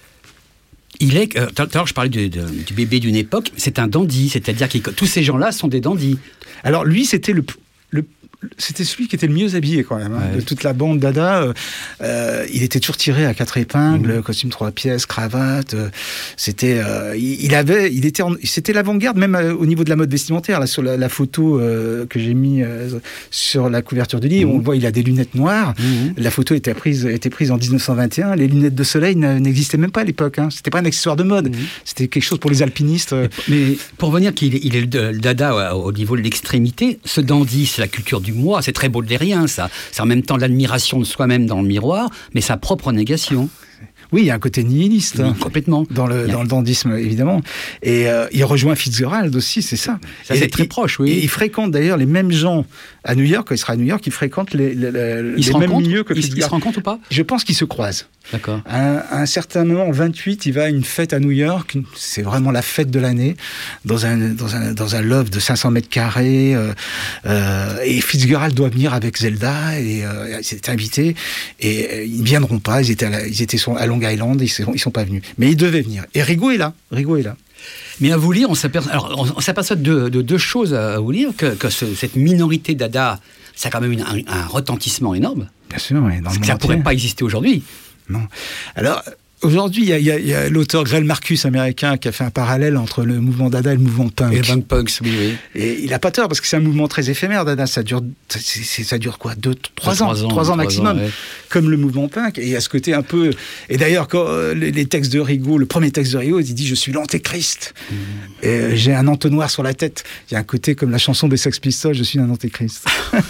Il est, euh, tout à l'heure je parlais du, de, du bébé d'une époque, c'est un dandy, c'est-à-dire que tous ces gens-là sont des dandys. Alors lui, c'était le... le C'était celui qui était le mieux habillé quand même, hein, ouais. de toute la bande Dada. Euh, euh, il était toujours tiré à quatre épingles, mmh. costume trois pièces, cravate. Euh, c'était, euh, il, il avait, il était, en, c'était l'avant-garde même euh, au niveau de la mode vestimentaire. Là, sur la, la photo euh, que j'ai mis euh, sur la couverture du livre, mmh. on le voit, il a des lunettes noires. Mmh. La photo était prise, était prise en dix-neuf cent vingt et un. Les lunettes de soleil n'existaient même pas à l'époque. Hein. C'était pas un accessoire de mode. Mmh. C'était quelque chose pour les alpinistes. Mais, mais pour venir qu'il il est le, le Dada au niveau de l'extrémité, ce dandy, c'est la culture du moi. C'est très beau. Rien, ça. C'est en même temps l'admiration de soi-même dans le miroir, mais sa propre négation. Oui, il y a un côté nihiliste. Oui, complètement. Dans le, dans le dandisme, évidemment. Et euh, il rejoint Fitzgerald aussi, c'est ça. Ça, c'est très il, proche, oui. Et il fréquente d'ailleurs les mêmes gens à New York, quand il sera à New York, il fréquente les, les, les, il les mêmes milieux que il, Fitzgerald. Il se rencontre ou pas ? Je pense qu'ils se croisent. D'accord. À, à un certain moment, en vingt-huit, il va à une fête à New York. C'est vraiment la fête de l'année, dans un, dans un, dans un loft de cinq cents mètres carrés. Euh, euh, et Fitzgerald doit venir avec Zelda, et euh, il s'est invité. Et euh, ils ne viendront pas, ils étaient à, la, ils étaient à Long Island, ils ne sont, sont pas venus. Mais ils devaient venir. Et Rigaud est là. Rigaud est là. Mais à vous lire, on s'aperçoit, alors, on, on s'aperçoit de, de deux choses à vous lire, que, que ce, cette minorité Dada, ça a quand même une, un, un retentissement énorme. Bien sûr, oui. Dans Parce que ça ne pourrait pas exister aujourd'hui. Non. Alors, aujourd'hui, il y, y, y a l'auteur Greil Marcus, américain, qui a fait un parallèle entre le mouvement Dada et le mouvement punk. Et le punk punks, oui, oui. Et il n'a pas tort, parce que c'est un mouvement très éphémère, Dada. Ça dure, c'est, c'est, ça dure quoi deux, trois, ans, trois ans, trois ans maximum. Ans, ouais. Comme le mouvement punk. Et il y a ce côté un peu... Et d'ailleurs, quand euh, les, les textes de Rigaud, le premier texte de Rigaud, il dit « Je suis l'antéchrist. Mmh. Et euh, j'ai un entonnoir sur la tête. » Il y a un côté comme la chanson des Sex Pistols, « Je suis un antéchrist. »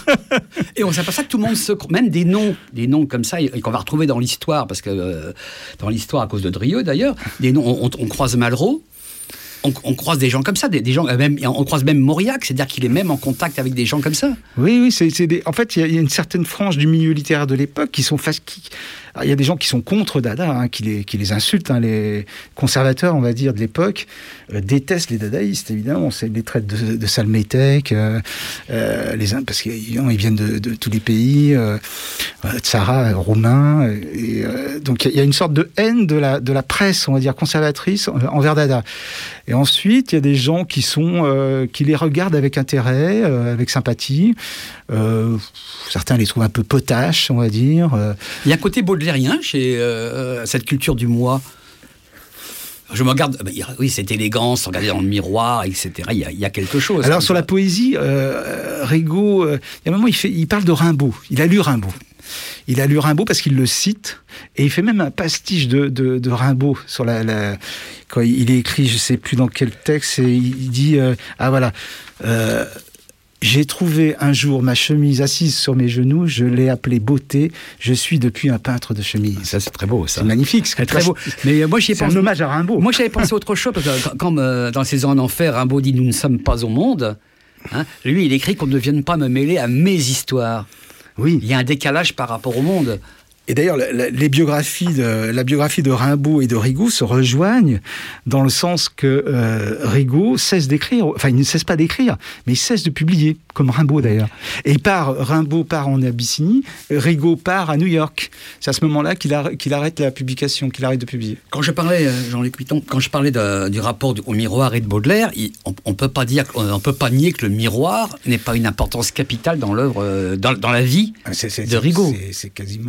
Et on s'aperçoit que tout le monde se... Même des noms, des noms comme ça, et qu'on va retrouver dans l'histoire, parce que euh, dans l'histoire, à cause de Drieux d'ailleurs, des noms, on, on croise Malraux, on, on croise des gens comme ça, des, des gens, même, on croise même Mauriac, c'est-à-dire qu'il est même en contact avec des gens comme ça. Oui, oui, c'est, c'est des, en fait, il y, y a une certaine frange du milieu littéraire de l'époque qui sont face... Qui, il y a des gens qui sont contre Dada, hein, qui, les, qui les insultent, hein, les conservateurs, on va dire, de l'époque, euh, détestent les dadaïstes, évidemment. C'est les traites de, de sales métèques, euh, euh, les, parce qu'ils ils viennent de, de tous les pays, euh, Tsara, roumain, et euh, donc il y, y a une sorte de haine de la, de la presse, on va dire, conservatrice envers Dada. Et ensuite, il y a des gens qui sont, euh, qui les regardent avec intérêt, euh, avec sympathie. Euh, certains les trouvent un peu potaches, on va dire. Euh. Il y a un côté baudelairien chez euh, cette culture du moi. Je me regarde, bah, oui, cette élégance, regarder dans le miroir, et cetera. Il y a, il y a quelque chose. Alors, sur ça. La poésie, euh, Rigaud, euh, il y a un moment, il, fait, il parle de Rimbaud. Il a lu Rimbaud. Il a lu Rimbaud parce qu'il le cite, et il fait même un pastiche de, de, de Rimbaud sur la, la, quand il est écrit, je ne sais plus dans quel texte, et il dit, euh, ah voilà, euh, j'ai trouvé un jour ma chemise assise sur mes genoux, je l'ai appelée beauté, je suis depuis un peintre de chemise. Ça, c'est très beau, ça. C'est magnifique. C'est très beau. Mais moi, j'y ai c'est pensé... un hommage à Rimbaud. Moi, j'avais pensé à autre chose, parce que quand, euh, dans Saison en enfer, Rimbaud dit « Nous ne sommes pas au monde hein », lui, il écrit qu'on ne vienne pas me mêler à mes histoires. Oui. Il y a un décalage par rapport au monde. Et d'ailleurs, la, la, les biographies de, la biographie de Rimbaud et de Rigaud se rejoignent dans le sens que euh, Rigaud cesse d'écrire, enfin il ne cesse pas d'écrire, mais il cesse de publier, comme Rimbaud d'ailleurs. Et il part, Rimbaud part en Abyssinie, Rigaud part à New York. C'est à ce moment-là qu'il, a, qu'il arrête la publication, qu'il arrête de publier. Quand je parlais, Jean-Luc Vuitton, quand je parlais de, du rapport au miroir et de Baudelaire, il, on, on peut pas dire, on peut pas nier que le miroir n'ait pas une importance capitale dans l'œuvre, dans, dans la vie c'est, c'est, de Rigaud. C'est, c'est quasiment... Euh...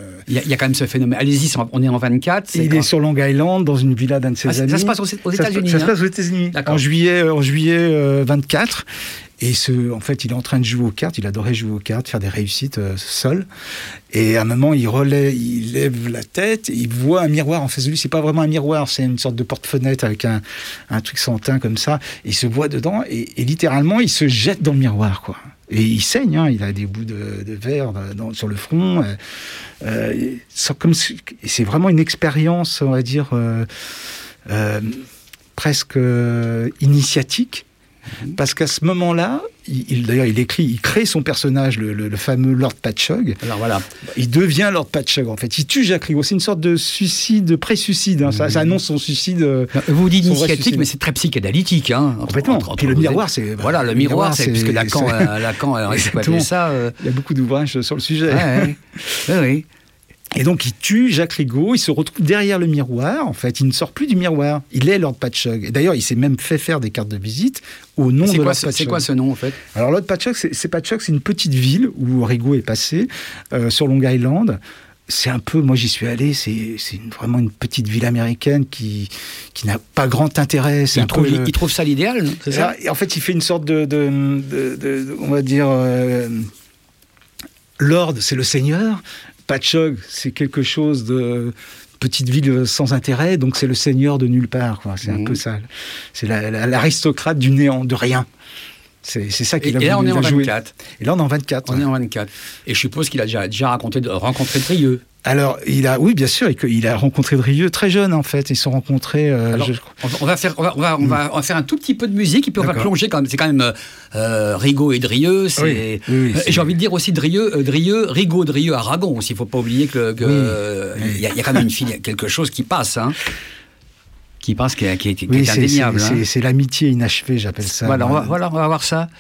Il y, a, il y a quand même ce phénomène. Allez-y, on est en vingt-quatre. Il quand... est sur Long Island, dans une villa d'un de ses ah, amis. Ça se passe aux, aux États-Unis. Ça, hein. ça se passe aux États-Unis. En juillet, en juillet euh, vingt-quatre. Et ce, en fait, il est en train de jouer aux cartes. Il adorait jouer aux cartes, faire des réussites euh, seul. Et à un moment, il relève, il lève la tête, et il voit un miroir en face de lui. C'est pas vraiment un miroir, c'est une sorte de porte-fenêtre avec un, un truc sans teint comme ça. Et il se voit dedans et, et littéralement, il se jette dans le miroir, quoi. Et il saigne, hein, il a des bouts de, de verre dans, sur le front. Euh, euh, c'est, comme, c'est vraiment une expérience, on va dire, euh, euh, presque euh, initiatique. Parce qu'à ce moment-là, il, il, d'ailleurs, il écrit, il crée son personnage, le, le, le fameux Lord Patchogue. Alors voilà. Il devient Lord Patchogue, en fait. Il tue Jacques Rigaud. C'est une sorte de suicide, pré-suicide. Hein. Mmh. Ça, ça annonce son suicide. Vous vous dites initiatique, mais c'est très psychédélique. Hein, complètement. Entre, entre, Puis le miroir, c'est... Voilà, le, le miroir, c'est... Puisque Lacan, euh, Lacan a exploité ça. Euh... Il y a beaucoup d'ouvrages sur le sujet. Ouais, ouais. oui, oui. Et donc, il tue Jacques Rigaud, il se retrouve derrière le miroir, en fait, il ne sort plus du miroir. Il est Lord Patchogue. Et d'ailleurs, il s'est même fait faire des cartes de visite au nom c'est de quoi, Lord c'est, Patchogue. C'est quoi ce nom, en fait ? Alors, Lord Patchogue, c'est, c'est Patchogue, c'est une petite ville où Rigaud est passé, euh, sur Long Island. C'est un peu, moi j'y suis allé, c'est, c'est une, vraiment une petite ville américaine qui, qui n'a pas grand intérêt. C'est il, un trouve, peu, il trouve ça l'idéal, non ? C'est ça ? Et en fait, il fait une sorte de, de, de, de, de on va dire, euh, Lord, c'est le seigneur. Patchogue, c'est quelque chose de petite ville sans intérêt, donc c'est le seigneur de nulle part, quoi. C'est mmh. un peu ça. C'est la, la, l'aristocrate du néant, de rien. C'est, c'est ça qu'il et, a et là, voulu on est en jouer. vingt-quatre. Et là, on est en vingt-quatre. On ouais. est en vingt-quatre. Et je suppose qu'il a déjà, déjà raconté, rencontré Drieux. Alors, il a, oui, bien sûr, il a rencontré Drieux très jeune, en fait. Ils se sont rencontrés. Euh, Alors, je... on va faire, on va, on va, on va, on va faire un tout petit peu de musique, et puis on D'accord. va plonger quand même. C'est quand même euh, Rigaud et Drieux. C'est, oui, oui, oui, c'est... J'ai envie de dire aussi Drieux, euh, Drieux, Rigaud, Drieux, Aragon. Aussi, il ne faut pas oublier que, que oui, euh, oui. Il y, a, il y a quand même une fille, quelque chose qui passe, hein. Qui passe, qui, qui, qui, oui, qui est indéniable. C'est, hein. c'est, c'est l'amitié inachevée, j'appelle ça. Voilà, on va, voilà, on va voir ça.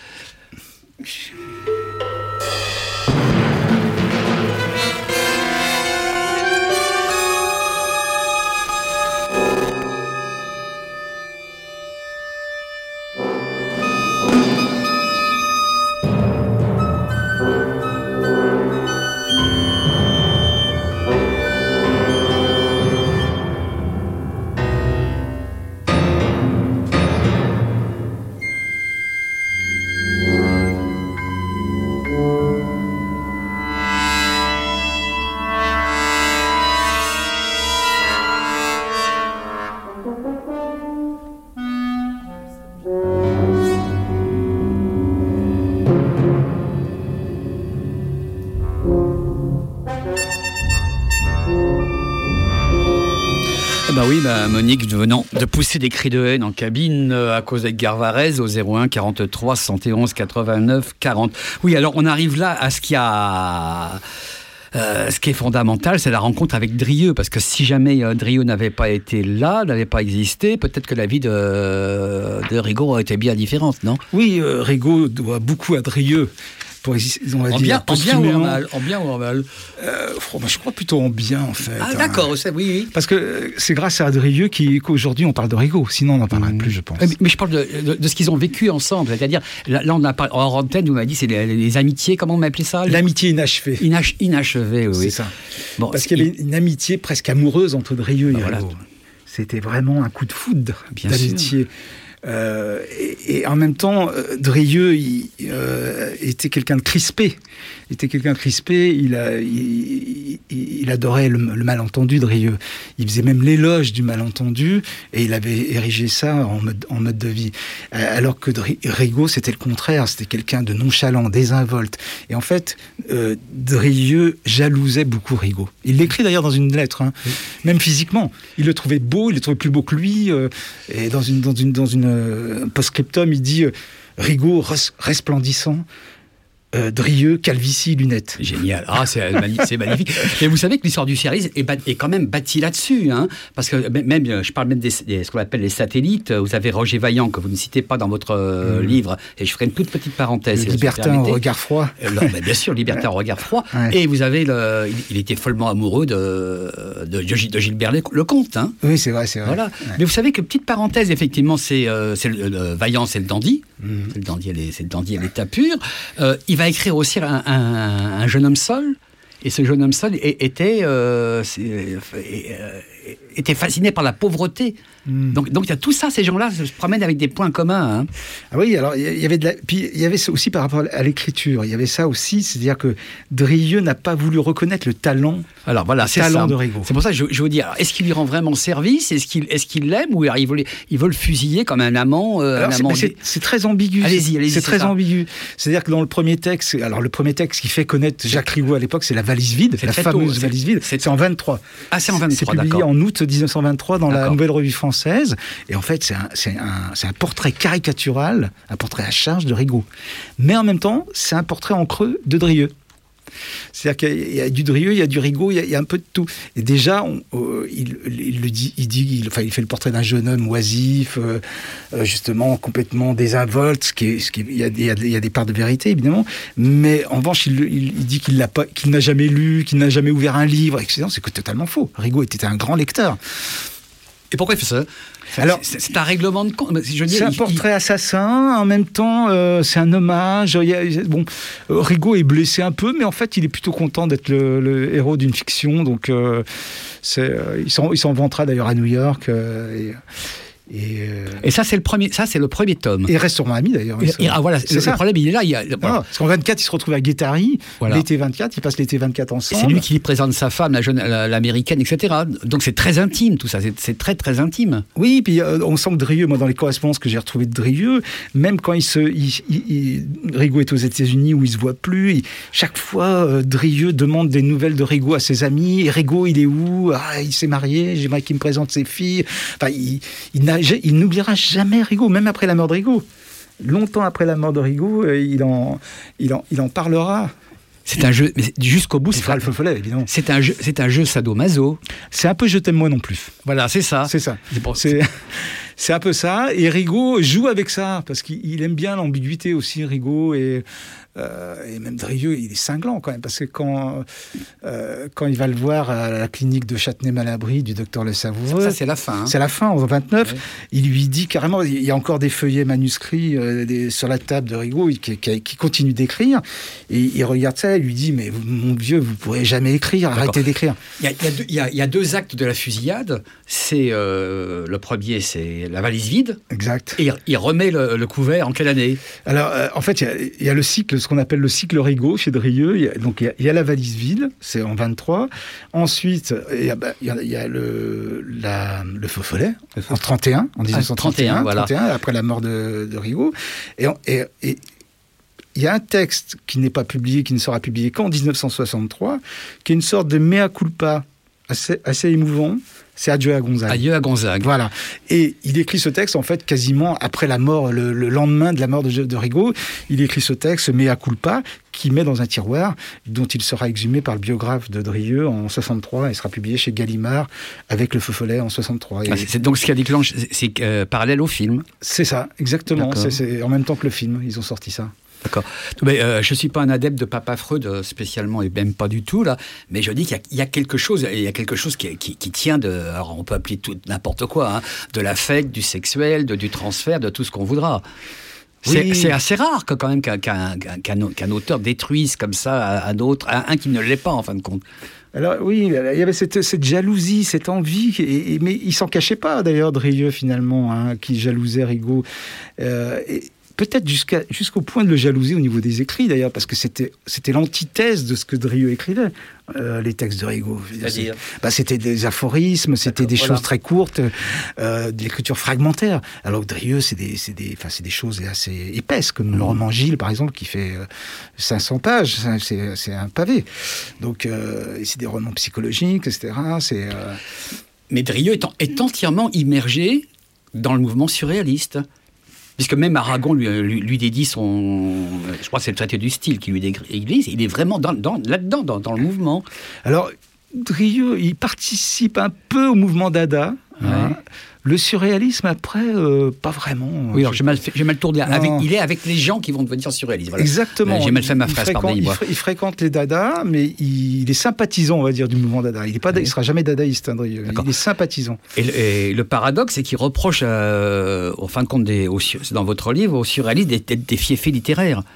Bah oui, bah Monique venant de pousser des cris de haine en cabine euh, à cause d'Edgar Varèse au zéro un quarante-trois soixante et onze quatre-vingt-neuf quarante. Oui, alors on arrive là à ce qui a... Euh, ce qui est fondamental, c'est la rencontre avec Drieux, parce que si jamais euh, Drieux n'avait pas été là, n'avait pas existé, peut-être que la vie de, de Rigaud aurait été bien différente, non ? Oui, euh, Rigaud doit beaucoup à Drieux. Pour, on va en, dire, bien, en bien ou en mal, en bien ou en mal euh, Je crois plutôt en bien, en fait. Ah, d'accord, hein. oui, oui. Parce que c'est grâce à Drieux qu'aujourd'hui on parle de Rigaud, sinon on n'en parlerait mmh. plus, je pense. Mais, mais je parle de, de, de ce qu'ils ont vécu ensemble, c'est-à-dire, là, là on a parlé, en antenne, vous m'avez dit, c'est les, les amitiés, comment on m'appelait ça ? L'amitié inachevée. Inach, inachevée, oui. C'est ça. Bon, Parce qu'il y avait il... une amitié presque amoureuse entre Drieux et voilà. Rigaud. C'était vraiment un coup de foudre bien d'amitié. Sûr. Euh, et, et en même temps, euh, Drieux il, euh, était quelqu'un de crispé. Il était quelqu'un de crispé. Il, a, il, il, il adorait le, le malentendu, Drieux. Il faisait même l'éloge du malentendu et il avait érigé ça en mode, en mode de vie. Euh, alors que Rigaud, c'était le contraire. C'était quelqu'un de nonchalant, désinvolte. Et en fait, euh, Drieux jalousait beaucoup Rigaud. Il l'écrit d'ailleurs dans une lettre, hein. Oui. Même physiquement. Il le trouvait beau, il le trouvait plus beau que lui. Euh, et dans une, dans une, dans une Euh, post-scriptum, il dit euh, Rigaud res- resplendissant, euh, Drieux, calvitie, lunettes. Génial. Ah, c'est, magnifique, c'est magnifique. Et vous savez que l'histoire du service est, bat- est quand même bâtie là-dessus, hein, parce que même, je parle même des, des ce qu'on appelle les satellites. Vous avez Roger Vaillant que vous ne citez pas dans votre euh, mmh. livre, et je ferai une toute petite parenthèse. Le libertin au regard froid. Euh, non, mais bien sûr, libertin au regard froid. Ouais. Et vous avez, le, il, il était follement amoureux de, de, de Gilbert Lecomte. Hein. Oui, c'est vrai, c'est vrai. Voilà. Ouais. Mais vous savez que petite parenthèse, effectivement, c'est, euh, c'est le, le Vaillant, c'est le dandy. Mmh. C'est le dandy, c'est le dandy à l'état pur. Euh, il va écrire aussi un, un, un jeune homme seul. Et ce jeune homme seul était, euh, était fasciné par la pauvreté. Mmh. Donc, donc il y a tout ça, ces gens-là se promènent avec des points communs. Hein. Ah oui, alors il y avait de la... Puis il y avait aussi par rapport à l'écriture, il y avait ça aussi, c'est-à-dire que Drieux n'a pas voulu reconnaître le talent, alors, voilà, le c'est talent ça. de Rigaud. C'est pour ça que je, je vous dis, alors, est-ce qu'il lui rend vraiment service? Est-ce qu'il, est-ce qu'il l'aime? Ou alors il veut, il veut le fusiller comme un amant, euh, alors, un c'est, amant c'est, c'est très ambigu. Allez-y, allez-y. C'est, c'est très ça. ambigu. C'est-à-dire que dans le premier texte, alors le premier texte qui fait connaître Jacques Rigaud à l'époque, c'est La valise vide, c'est la très fameuse tôt, valise vide. C'est, c'est en vingt-trois. Ah, c'est en vingt-trois, c'est publié d'accord. en août dix-neuf cent vingt-trois dans d'accord. la Nouvelle Revue Française. Et en fait, c'est un, c'est, un, c'est un portrait caricatural, un portrait à charge de Rigaud. Mais en même temps, c'est un portrait en creux de Drieux. C'est-à-dire qu'il y a du Drieux, il y a du Rigaud, il y a, il y a un peu de tout. Et déjà, on, euh, il, il le dit, il dit, il, enfin, il fait le portrait d'un jeune homme oisif, euh, justement complètement désinvolte. Ce qui est, ce qui est, il y a, il y a, il y a des parts de vérité évidemment, mais en revanche, il, il, il dit qu'il l'a pas, qu'il n'a jamais lu, qu'il n'a jamais ouvert un livre, et cetera. C'est totalement faux. Rigaud était un grand lecteur. Et pourquoi il fait ça? Alors, c'est, c'est un règlement de compte. Je dis, c'est un il, portrait il... assassin, en même temps, euh, c'est un hommage. Il y a, bon, euh, Rigaud est blessé un peu, mais en fait, il est plutôt content d'être le, le héros d'une fiction. Donc, euh, c'est, euh, il, s'en, il s'en vantera d'ailleurs à New York. Euh, et, Et, euh... et ça, c'est le premier, ça, c'est le premier tome. Et Restaurant Ami, d'ailleurs. Et, et, ah, voilà, c'est le, le problème, il est là. Il y a, voilà. Non, parce qu'en vingt-quatre, il se retrouve à Guétari. Voilà. L'été vingt-quatre, ils passent l'été vingt-quatre ensemble. Et c'est lui qui présente sa femme, la jeune, la, l'américaine, et cetera. Donc c'est très intime, tout ça. C'est, c'est très, très intime. Oui, puis euh, on sent que Drieux, moi, dans les correspondances que j'ai retrouvées de Drieux, même quand il se, il, il, il, Rigaud est aux États-Unis où il se voit plus, il, chaque fois, euh, Drieux demande des nouvelles de Rigaud à ses amis. Et Rigaud, il est où? Ah, il s'est marié. J'aimerais qu'il me présente ses filles. Enfin, il, il, n'a, il n'oubliera jamais Rigaud, même après la mort de Rigaud. Longtemps après la mort de Rigaud, il en, il en, il en parlera. C'est un jeu, mais jusqu'au bout, c'est pas le feu follet, évidemment. C'est un jeu, c'est un jeu sadomaso. C'est un peu Je t'aime moi non plus. Voilà, c'est ça. C'est ça. C'est, bon, c'est, c'est un peu ça. Et Rigaud joue avec ça parce qu'il aime bien l'ambiguïté aussi, Rigaud, et euh, et même Drieux, il est cinglant quand même parce que quand euh, quand il va le voir à la clinique de Châtenay-Malabry du docteur Le Savoureux, ça c'est la fin. Hein. C'est la fin en vingt-neuf. Ouais. Il lui dit carrément, il y a encore des feuillets manuscrits euh, des, sur la table de Rigaud qui, qui, qui continue d'écrire. Et il regarde ça et lui dit mais mon vieux, vous pourrez jamais écrire, D'accord. Arrêtez d'écrire. Il y a, il y a deux, il y a, il y a deux actes de la fusillade. C'est euh, le premier, c'est la valise vide. Exact. Et il remet le, le couvert en quelle année? Alors euh, en fait, il y, a, il y a le cycle, ce qu'on appelle le cycle Rigaud chez Drieux. Il y a, donc il y, a, il y a la valise vide, c'est en vingt-trois. Ensuite, il y a, bah, il y a, il y a le, la, le feu follet en trente et un, en dix-neuf cent trente et un, ah, voilà. trente et un, après la mort de, de Rigaud. Et, et, et il y a un texte qui n'est pas publié, qui ne sera publié qu'en dix-neuf cent soixante-trois, qui est une sorte de mea culpa assez, assez émouvant. C'est Adieu à Gonzague. Adieu à Gonzague. Voilà. Et il écrit ce texte, en fait, quasiment après la mort, le, le lendemain de la mort de, de Rigaud. Il écrit ce texte, mea culpa, qu'il met dans un tiroir, dont il sera exhumé par le biographe de Drieux en soixante-trois et sera publié chez Gallimard avec Le Feu follet en soixante-trois. Ah, c'est donc ce qui a déclenché, c'est, c'est euh, parallèle au film. C'est ça, exactement. C'est, c'est en même temps que le film, ils ont sorti ça. D'accord. Mais euh, je ne suis pas un adepte de Papa Freud spécialement, et même pas du tout, là. Mais je dis qu'il y a, il y a quelque chose, il y a quelque chose qui, qui, qui tient de, alors on peut appeler tout n'importe quoi, hein, de l'affect, du sexuel, de, du transfert, de tout ce qu'on voudra. C'est, oui. c'est assez rare que, quand même qu'un, qu'un, qu'un, qu'un auteur détruise comme ça un autre, un, un qui ne l'est pas en fin de compte. Alors oui, il y avait cette, cette jalousie, cette envie, et, et, mais il s'en cachait pas d'ailleurs, Drieux finalement, hein, qui jalousait Rigaud. Euh, et, Peut-être jusqu'à, jusqu'au point de le jalouser au niveau des écrits, d'ailleurs, parce que c'était, c'était l'antithèse de ce que Drieux écrivait, euh, les textes de Rigaud. C'est-à-dire bah, c'était des aphorismes, c'était D'accord, des voilà. choses très courtes, euh, de l'écriture fragmentaire. Alors que Drieux, c'est des, c'est des, enfin, c'est des choses assez épaisses, comme mmh. le roman Gilles, par exemple, qui fait euh, cinq cents pages. C'est, c'est un pavé. Donc, euh, c'est des romans psychologiques, et cetera. C'est, euh... Mais Drieux est, en, est entièrement immergé dans le mouvement surréaliste. Puisque même Aragon lui, lui, lui dédie son... Je crois que c'est le traité du style qui lui dédie. Il est vraiment dans, dans, là-dedans, dans, dans le mouvement. Alors, Drieux, il participe un peu au mouvement Dada. Ouais. Hein. Le surréalisme, après, euh, pas vraiment. Oui, alors j'ai mal, fait, j'ai mal tourné. Avec, il est avec les gens qui vont devenir surréalistes. Voilà. Exactement. J'ai mal fait ma phrase, pardon. Il, fr- il fréquente les Dada, mais il, il est sympathisant, on va dire, du mouvement Dada. Il ne oui. sera jamais dadaïste, hein, Drieux. Il est sympathisant. Et le, et le paradoxe, c'est qu'il reproche, euh, en fin de compte, des, au, dans votre livre, aux surréalistes d'être des fiefés littéraires.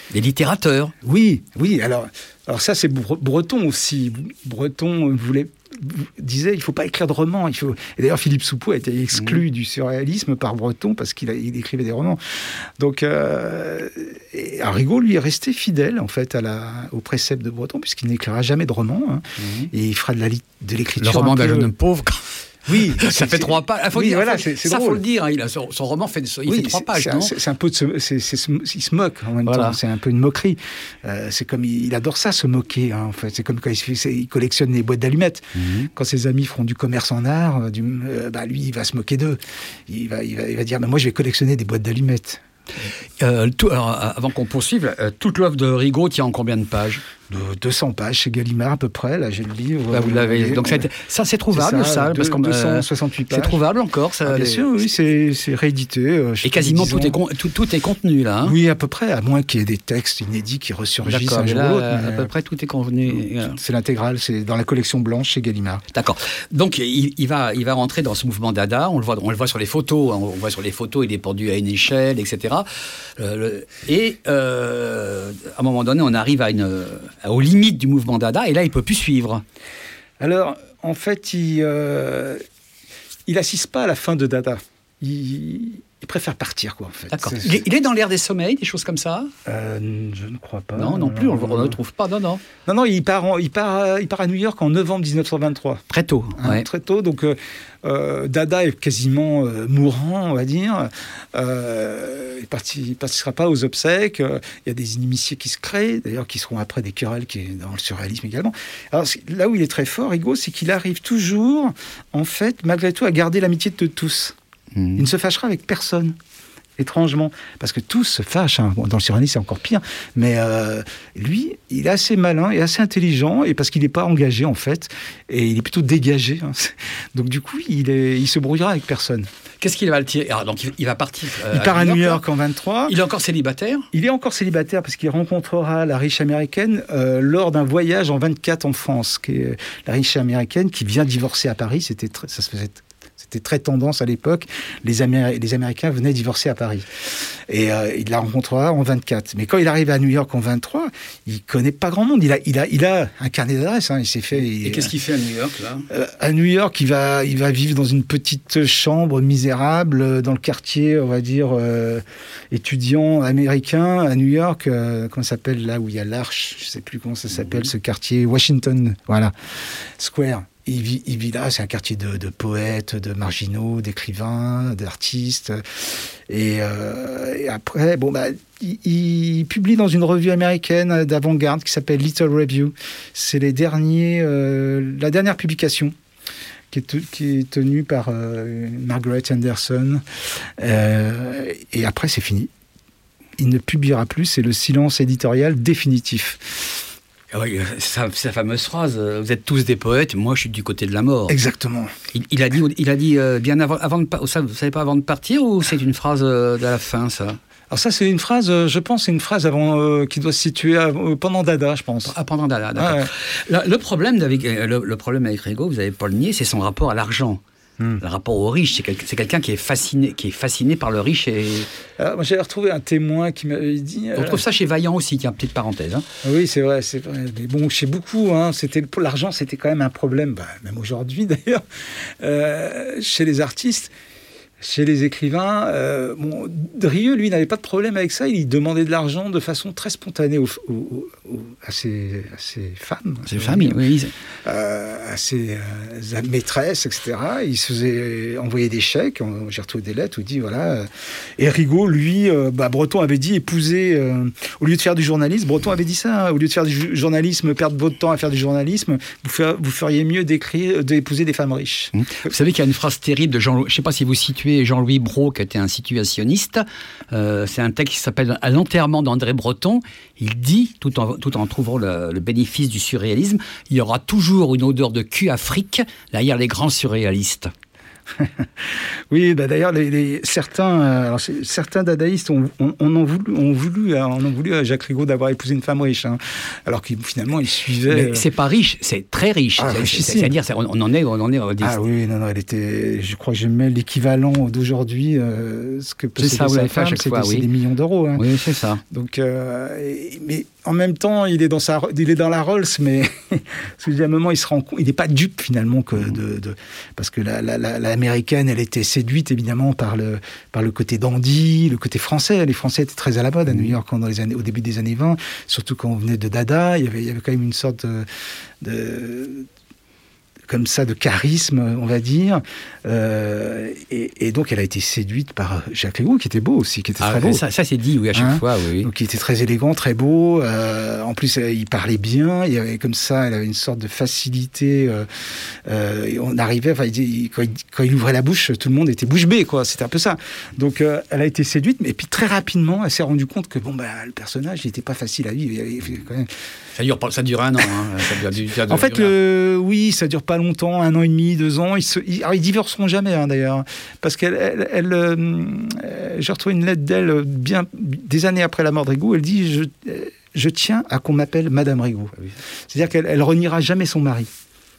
Des littérateurs. Oui, oui. Alors, alors ça, c'est Breton aussi. Breton voulait, disait il ne faut pas écrire de romans. Il faut... Et d'ailleurs, Philippe Soupeau a été exclu mmh. du surréalisme par Breton parce qu'il a, il écrivait des romans. Donc, euh, et Rigaud, lui, est resté fidèle, en fait, à la, au précepte de Breton, puisqu'il n'écrira jamais de romans. Hein, mmh. Et il fera de, la, de l'écriture. Le roman d'un peu... jeune homme pauvre. Oui, ça c'est, fait trois pages. Faut oui, dire, voilà, faut, c'est, c'est ça, drôle. faut le dire. Hein, il a, son, son roman fait, il oui, fait trois pages, c'est, non c'est, c'est un peu de se, c'est, c'est, c'est, il se moque en même voilà. temps. C'est un peu une moquerie. Euh, c'est comme il, il adore ça, se moquer. Hein, en fait, c'est comme quand il, fait, il collectionne les boîtes d'allumettes. Mm-hmm. Quand ses amis feront du commerce en art, du, euh, bah lui, il va se moquer d'eux. Il va, il va, il va dire, bah, moi, je vais collectionner des boîtes d'allumettes. Euh, tout, alors, avant qu'on poursuive, euh, toute l'œuvre de Rigaud tient en combien de pages ? De deux cents pages chez Gallimard à peu près. Là, j'ai le livre. Là, vous l'avez. Donc ça, ça c'est trouvable, c'est ça, ça deux, parce qu'on, deux cent soixante-huit pages. C'est trouvable encore, ça. Ah, bien les... sûr, oui, c'est, c'est réédité. Euh, Et quasiment tout est, con, tout, tout est contenu là. Hein oui, à peu près, à moins qu'il y ait des textes inédits qui ressurgissent D'accord, un jour là, ou l'autre. À peu près tout est contenu. C'est l'intégrale, c'est dans la collection blanche chez Gallimard. D'accord. Donc il, il va, il va rentrer dans ce mouvement Dada. On le voit, on le voit sur les photos. On voit sur les photos, il est pendu à une échelle, et cetera. Euh, le, et euh, à un moment donné, on arrive à une, aux limites du mouvement Dada, et là, il ne peut plus suivre. Alors, en fait, il euh, il assiste pas à la fin de Dada. Il, il préfère partir, quoi, en fait. D'accord. Il est, il est dans l'ère des sommeils, des choses comme ça euh, Je ne crois pas. Non, non plus, on ne le trouve pas, non, non. Non, non, il part, en, il, part, il part à New York en novembre dix-neuf cent vingt-trois. Très tôt. Hein, ouais. Très tôt, donc... Euh, Euh, Dada est quasiment euh, mourant, on va dire. Euh, il ne participera pas aux obsèques. Il y a des inimitiés qui se créent, d'ailleurs, qui seront après des querelles qui est dans le surréalisme également. Alors, là où il est très fort, Rigaud, c'est qu'il arrive toujours, en fait, malgré tout, à garder l'amitié de tous. Mmh. Il ne se fâchera avec personne. Étrangement, parce que tous se fâchent, hein. Bon, dans le surréalisme c'est encore pire, mais euh, lui, il est assez malin et assez intelligent, et parce qu'il n'est pas engagé en fait, et il est plutôt dégagé, hein. Donc du coup, il, est, il se brouillera avec personne. Qu'est-ce qu'il va le tirer ? Alors, donc, il va partir. Euh, il part à New York, York en vingt-trois. Il est encore célibataire ? Il est encore célibataire parce qu'il rencontrera la riche américaine euh, lors d'un voyage en vingt-quatre en France, qui est la riche américaine qui vient divorcer à Paris. C'était très, ça se faisait. C'était très tendance à l'époque. Les, Améri- les Américains venaient divorcer à Paris. Et euh, il la rencontrera en vingt-quatre. Mais quand il arrive à New York en vingt-trois, il connaît pas grand monde. Il a, il a, il a un carnet d'adresses. Hein. Il s'est fait. Et il, qu'est-ce qu'il fait à New York là ? euh, À New York, il va, il va vivre dans une petite chambre misérable dans le quartier, on va dire euh, étudiant américain à New York. Euh, comment ça s'appelle là où il y a l'Arche ? Je sais plus comment ça s'appelle, mmh. ce quartier Washington. Voilà, Square. Il vit, il vit là, c'est un quartier de, de poètes, de marginaux, d'écrivains, d'artistes. Et, euh, et après, bon, bah, il, il publie dans une revue américaine d'avant-garde qui s'appelle Little Review. C'est les derniers, euh, la dernière publication qui est, qui est tenue par euh, Margaret Anderson. Euh, et après, c'est fini. Il ne publiera plus, c'est le silence éditorial définitif. Oui, sa, sa fameuse phrase, vous êtes tous des poètes, moi je suis du côté de la mort. Exactement. Il, il a dit, il a dit euh, bien avant, avant de, vous savez pas avant de partir, ou c'est une phrase euh, de la fin, ça ? Alors ça, c'est une phrase, je pense, c'est une phrase avant, euh, qui doit se situer à, euh, pendant Dada, je pense. Ah, pendant Dada, d'accord. Ah, ouais. le, le, problème avec, le, le problème avec Rigaud, vous n'avez pas le nier, c'est son rapport à l'argent. Hmm. Le rapport aux riches, c'est, quel, c'est quelqu'un qui est fasciné, qui est fasciné par le riche. Et... Alors, moi, j'avais retrouvé un témoin qui m'avait dit. On euh... trouve ça chez Vaillant aussi, tiens, petite parenthèse. Hein. Oui, c'est vrai, c'est vrai. Mais bon, chez beaucoup, hein, c'était l'argent, c'était quand même un problème, bah, même aujourd'hui d'ailleurs, euh, chez les artistes. Chez les écrivains, euh, bon, Drieux, lui, n'avait pas de problème avec ça. Il demandait de l'argent de façon très spontanée aux, aux, aux, à, ses, à ses femmes. Ses familles, oui. Euh, à ses euh, maîtresses, et cetera. Il se faisait envoyer des chèques. J'ai retrouvé des lettres où il dit, voilà. Et Rigaud, lui, euh, bah, Breton avait dit épouser, euh, au lieu de faire du journalisme, Breton avait dit ça, hein, au lieu de faire du journalisme, perdre votre temps à faire du journalisme, vous, fer, vous feriez mieux d'écrire, d'épouser des femmes riches. Mmh. Vous savez qu'il y a une phrase terrible de Jean, je ne sais pas si vous situez Jean-Louis Brault, qui était un situationniste. Euh, c'est un texte qui s'appelle « À l'enterrement d'André Breton ». Il dit, tout en, tout en trouvant le, le bénéfice du surréalisme, il y aura toujours une odeur de cul afrique derrière les grands surréalistes. Oui, bah d'ailleurs, les, les, certains, alors certains dadaïstes ont, ont, ont, ont, voulu, ont, voulu, ont voulu à Jacques Rigaud d'avoir épousé une femme riche, hein, alors qu'il finalement il suivait. Mais c'est pas riche, c'est très riche. Ah, c'est, c'est, c'est-à-dire, c'est, on, on en est, on en est. On ah oui, non, non, elle était. Je crois que je mets l'équivalent d'aujourd'hui. Euh, ce que c'est ça, vous l'avez fait à chaque c'est fois, des, oui. C'est des millions d'euros. Hein. Oui, c'est ça. Donc, euh, et, mais en même temps, il est dans sa, il est dans la Rolls, mais parce qu'à un moment, il se rend compte, il n'est pas dupe finalement que de, de parce que la, la, la, l'américaine, elle était séduite évidemment par le, par le côté dandy, le côté français. Les Français étaient très à la mode à New York dans les années, au début des années vingt, surtout quand on venait de Dada. Il y avait, il y avait quand même une sorte de, de comme ça, de charisme, on va dire. Euh, et, et donc, elle a été séduite par Jacques Rigaud, qui était beau aussi, qui était ah, très beau. Ça, ça c'est dit, oui, à chaque hein fois, oui. Donc, il était très élégant, très beau. Euh, en plus, il parlait bien. Il avait comme ça, elle avait une sorte de facilité. Euh, euh, et on arrivait, enfin, il, quand, il, quand il ouvrait la bouche, tout le monde était bouche bée, quoi. C'était un peu ça. Donc, euh, elle a été séduite, mais puis très rapidement, elle s'est rendue compte que bon, bah, le personnage, il n'était pas facile à vivre. Il avait quand même... Ça dure, ça dure un an. Hein. Ça dure, ça dure, en fait, le, oui, ça dure pas longtemps, un an et demi, deux ans. Ils se, ils, alors ils divorceront jamais, hein, d'ailleurs, parce qu'elle, elle, elle, euh, j'ai retrouvé une lettre d'elle bien des années après la mort de Rigaud. Elle dit je, je tiens à qu'on m'appelle Madame Rigaud. Oui. C'est-à-dire qu'elle, elle reniera jamais son mari.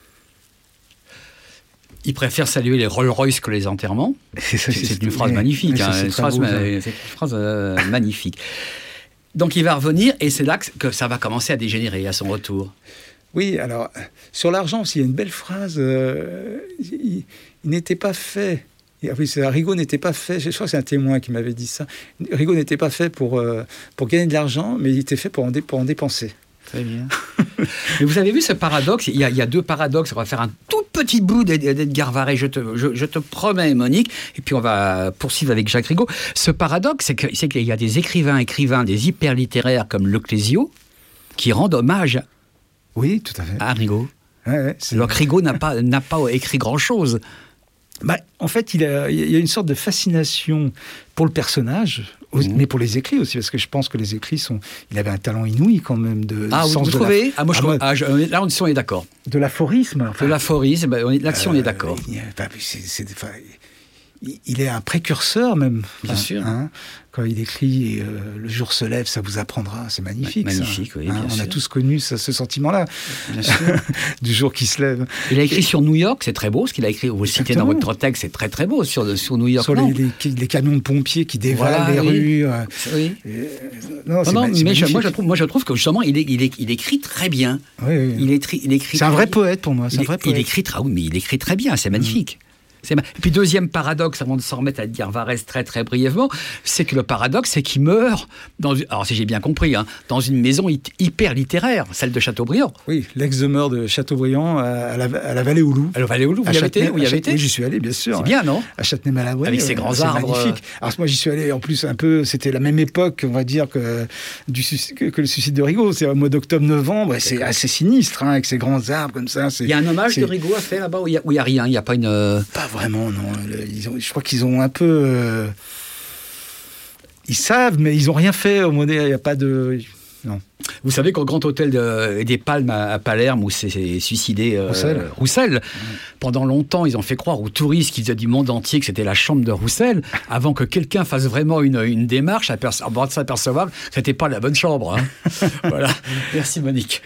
Il préfère saluer les Rolls-Royce que les enterrements. C'est, c'est, c'est, c'est une phrase magnifique. Hein, c'est, une phrase, beau, c'est une phrase euh, magnifique. Donc il va revenir et c'est là que ça va commencer à dégénérer à son retour. Oui, alors sur l'argent aussi, il y a une belle phrase. Euh, il, il n'était pas fait. Ah oui, c'est, Rigaud n'était pas fait. Je crois que c'est un témoin qui m'avait dit ça. Rigaud n'était pas fait pour euh, pour gagner de l'argent, mais il était fait pour en, dé, pour en dépenser. Très bien. Mais vous avez vu ce paradoxe, il y, a, il y a deux paradoxes. On va faire un tout petit bout d'Edgar Varèse, je te, je, je te promets, Monique, et puis on va poursuivre avec Jacques Rigaud. Ce paradoxe, c'est, que, c'est qu'il y a des écrivains, écrivains, des hyper-littéraires comme Le Clésio, qui rendent hommage oui, tout à, fait. à Rigaud. Ouais, ouais, alors que Rigaud n'a pas, n'a pas écrit grand-chose. Bah, en fait, il, a, il y a une sorte de fascination pour le personnage, mmh. mais pour les écrits aussi, parce que je pense que les écrits sont... Il avait un talent inouï quand même de... Ah, vous, vous trouvez la... ah, moi, je ah, trouve... ah, je... Là, on est d'accord. De l'aphorisme. Enfin, de l'aphorisme, bah, on est... là-dessus, euh, on est d'accord. Bah, c'est, c'est, enfin, il est un précurseur même. Bien enfin, sûr. Hein, quand il écrit euh, « Le jour se lève, ça vous apprendra », c'est magnifique. Magnifique, ça. oui, hein, bien on sûr. a tous connu ce, ce sentiment-là, bien sûr. du jour qui se lève. Il a écrit Et... sur New York, c'est très beau, ce qu'il a écrit, vous le citez dans votre texte, c'est très très beau, sur, sur New York. Sur les, les, les camions de pompiers qui dévalent voilà, les oui. rues. Euh, oui. Et, non, non, non mais je, moi, je trouve, moi je trouve que justement, il, est, il, est, il écrit très bien. Oui, oui. Il, est, il écrit c'est un vrai poète pour moi, c'est il, un vrai poète. Il écrit, oui, mais il écrit très bien, c'est magnifique. Mmh. C'est... Et puis deuxième paradoxe, avant de s'en remettre à dire Varèse très très brièvement, c'est que le paradoxe, c'est qu'il meurt, dans, alors si j'ai bien compris, hein, dans une maison hyper littéraire, celle de Chateaubriand. Oui, l'ex-demeure de Chateaubriand à la, à la Vallée aux Loups. À la Vallée aux Loups, vous y avez été, vous y avez été Oui, j'y suis allé, bien sûr. C'est bien, non? À Châtenay-Malabry. Avec ses grands c'est arbres. Magnifique. Alors moi, j'y suis allé, en plus, un peu, c'était la même époque, on va dire, que, du, que, que le suicide de Rigaud. C'est au mois d'octobre-novembre, et c'est assez sinistre, hein, avec ces grands arbres comme ça. C'est, il y a un hommage c'est... de Rigaud à faire là-bas, où il n'y a, a rien, il n'y a pas une... Euh... Pas vraiment, non. Ils ont, je crois qu'ils ont un peu... Euh, ils savent, mais ils n'ont rien fait. Au modèle, il n'y a pas de... Non. Vous savez qu'au Grand Hôtel de, des Palmes à, à Palerme, où s'est suicidé euh, Roussel, Roussel mmh. pendant longtemps, ils ont fait croire aux touristes qui faisaient du monde entier que c'était la chambre de Roussel, avant que quelqu'un fasse vraiment une, une démarche avant de s'apercevoir que ce n'était pas la bonne chambre. Hein. Voilà. Merci, Monique.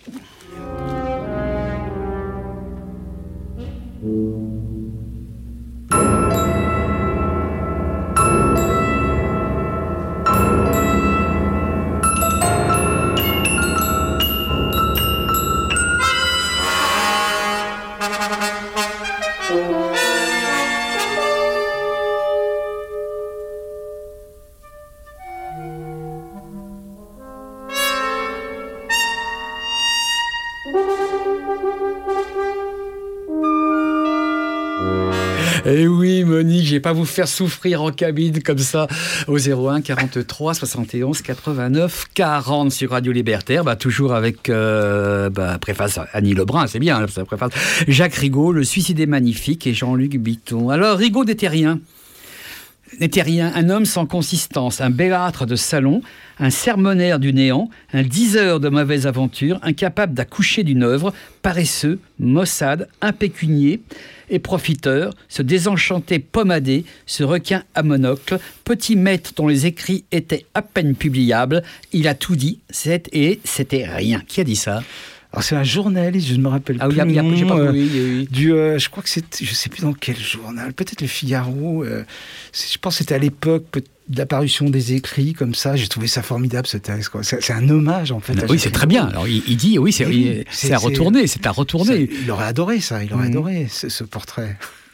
Eh oui, Monique, je ne vais pas vous faire souffrir en cabine comme ça au zéro un quarante-trois soixante et onze quatre-vingt-neuf quarante sur Radio Libertaire, bah, toujours avec euh, bah, préface Annie Lebrun, c'est bien, ça préface Jacques Rigaud, Le suicide est magnifique et Jean-Luc Bitton. Alors, Rigaud n'était rien. n'était rien, un homme sans consistance, un bellâtre de salon, un sermonnaire du néant, un diseur de mauvaises aventures, incapable d'accoucher d'une œuvre, paresseux, maussade, impécunier et profiteur, ce désenchanté pommadé, ce requin à monocle, petit maître dont les écrits étaient à peine publiables, il a tout dit, c'est, et c'était rien. Qui a dit ça ? Alors c'est un journaliste, je ne me rappelle ah, plus oui, le nom. J'ai pas euh, oui, oui, oui. Du, euh, je crois que c'est, je sais plus dans quel journal, peut-être le Figaro. Euh, je pense que c'était à l'époque de l'apparition des écrits comme ça. J'ai trouvé ça formidable ce texte. Quoi. C'est, c'est un hommage en fait. Oui, c'est très bien. Alors il, il dit, oui, c'est, oui, c'est, c'est à retourner, c'est à retourner. Ça, il aurait adoré ça, il aurait mmh. adoré ce, ce portrait.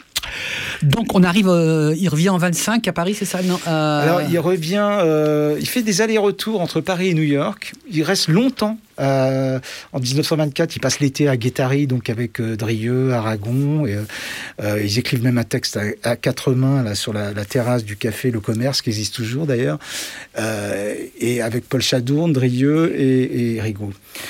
Donc on arrive, euh, il revient en vingt-cinq à Paris, c'est ça non euh... Alors il revient, euh, il fait des allers-retours entre Paris et New York. Il reste longtemps. Euh, en dix-neuf cent vingt-quatre, il passe l'été à Guattari, donc avec euh, Drieux, Aragon. Et, euh, ils écrivent même un texte à, à quatre mains là sur la, la terrasse du café Le Commerce, qui existe toujours d'ailleurs, euh, et avec Paul Chadourne, Drieux et, et Rigaud.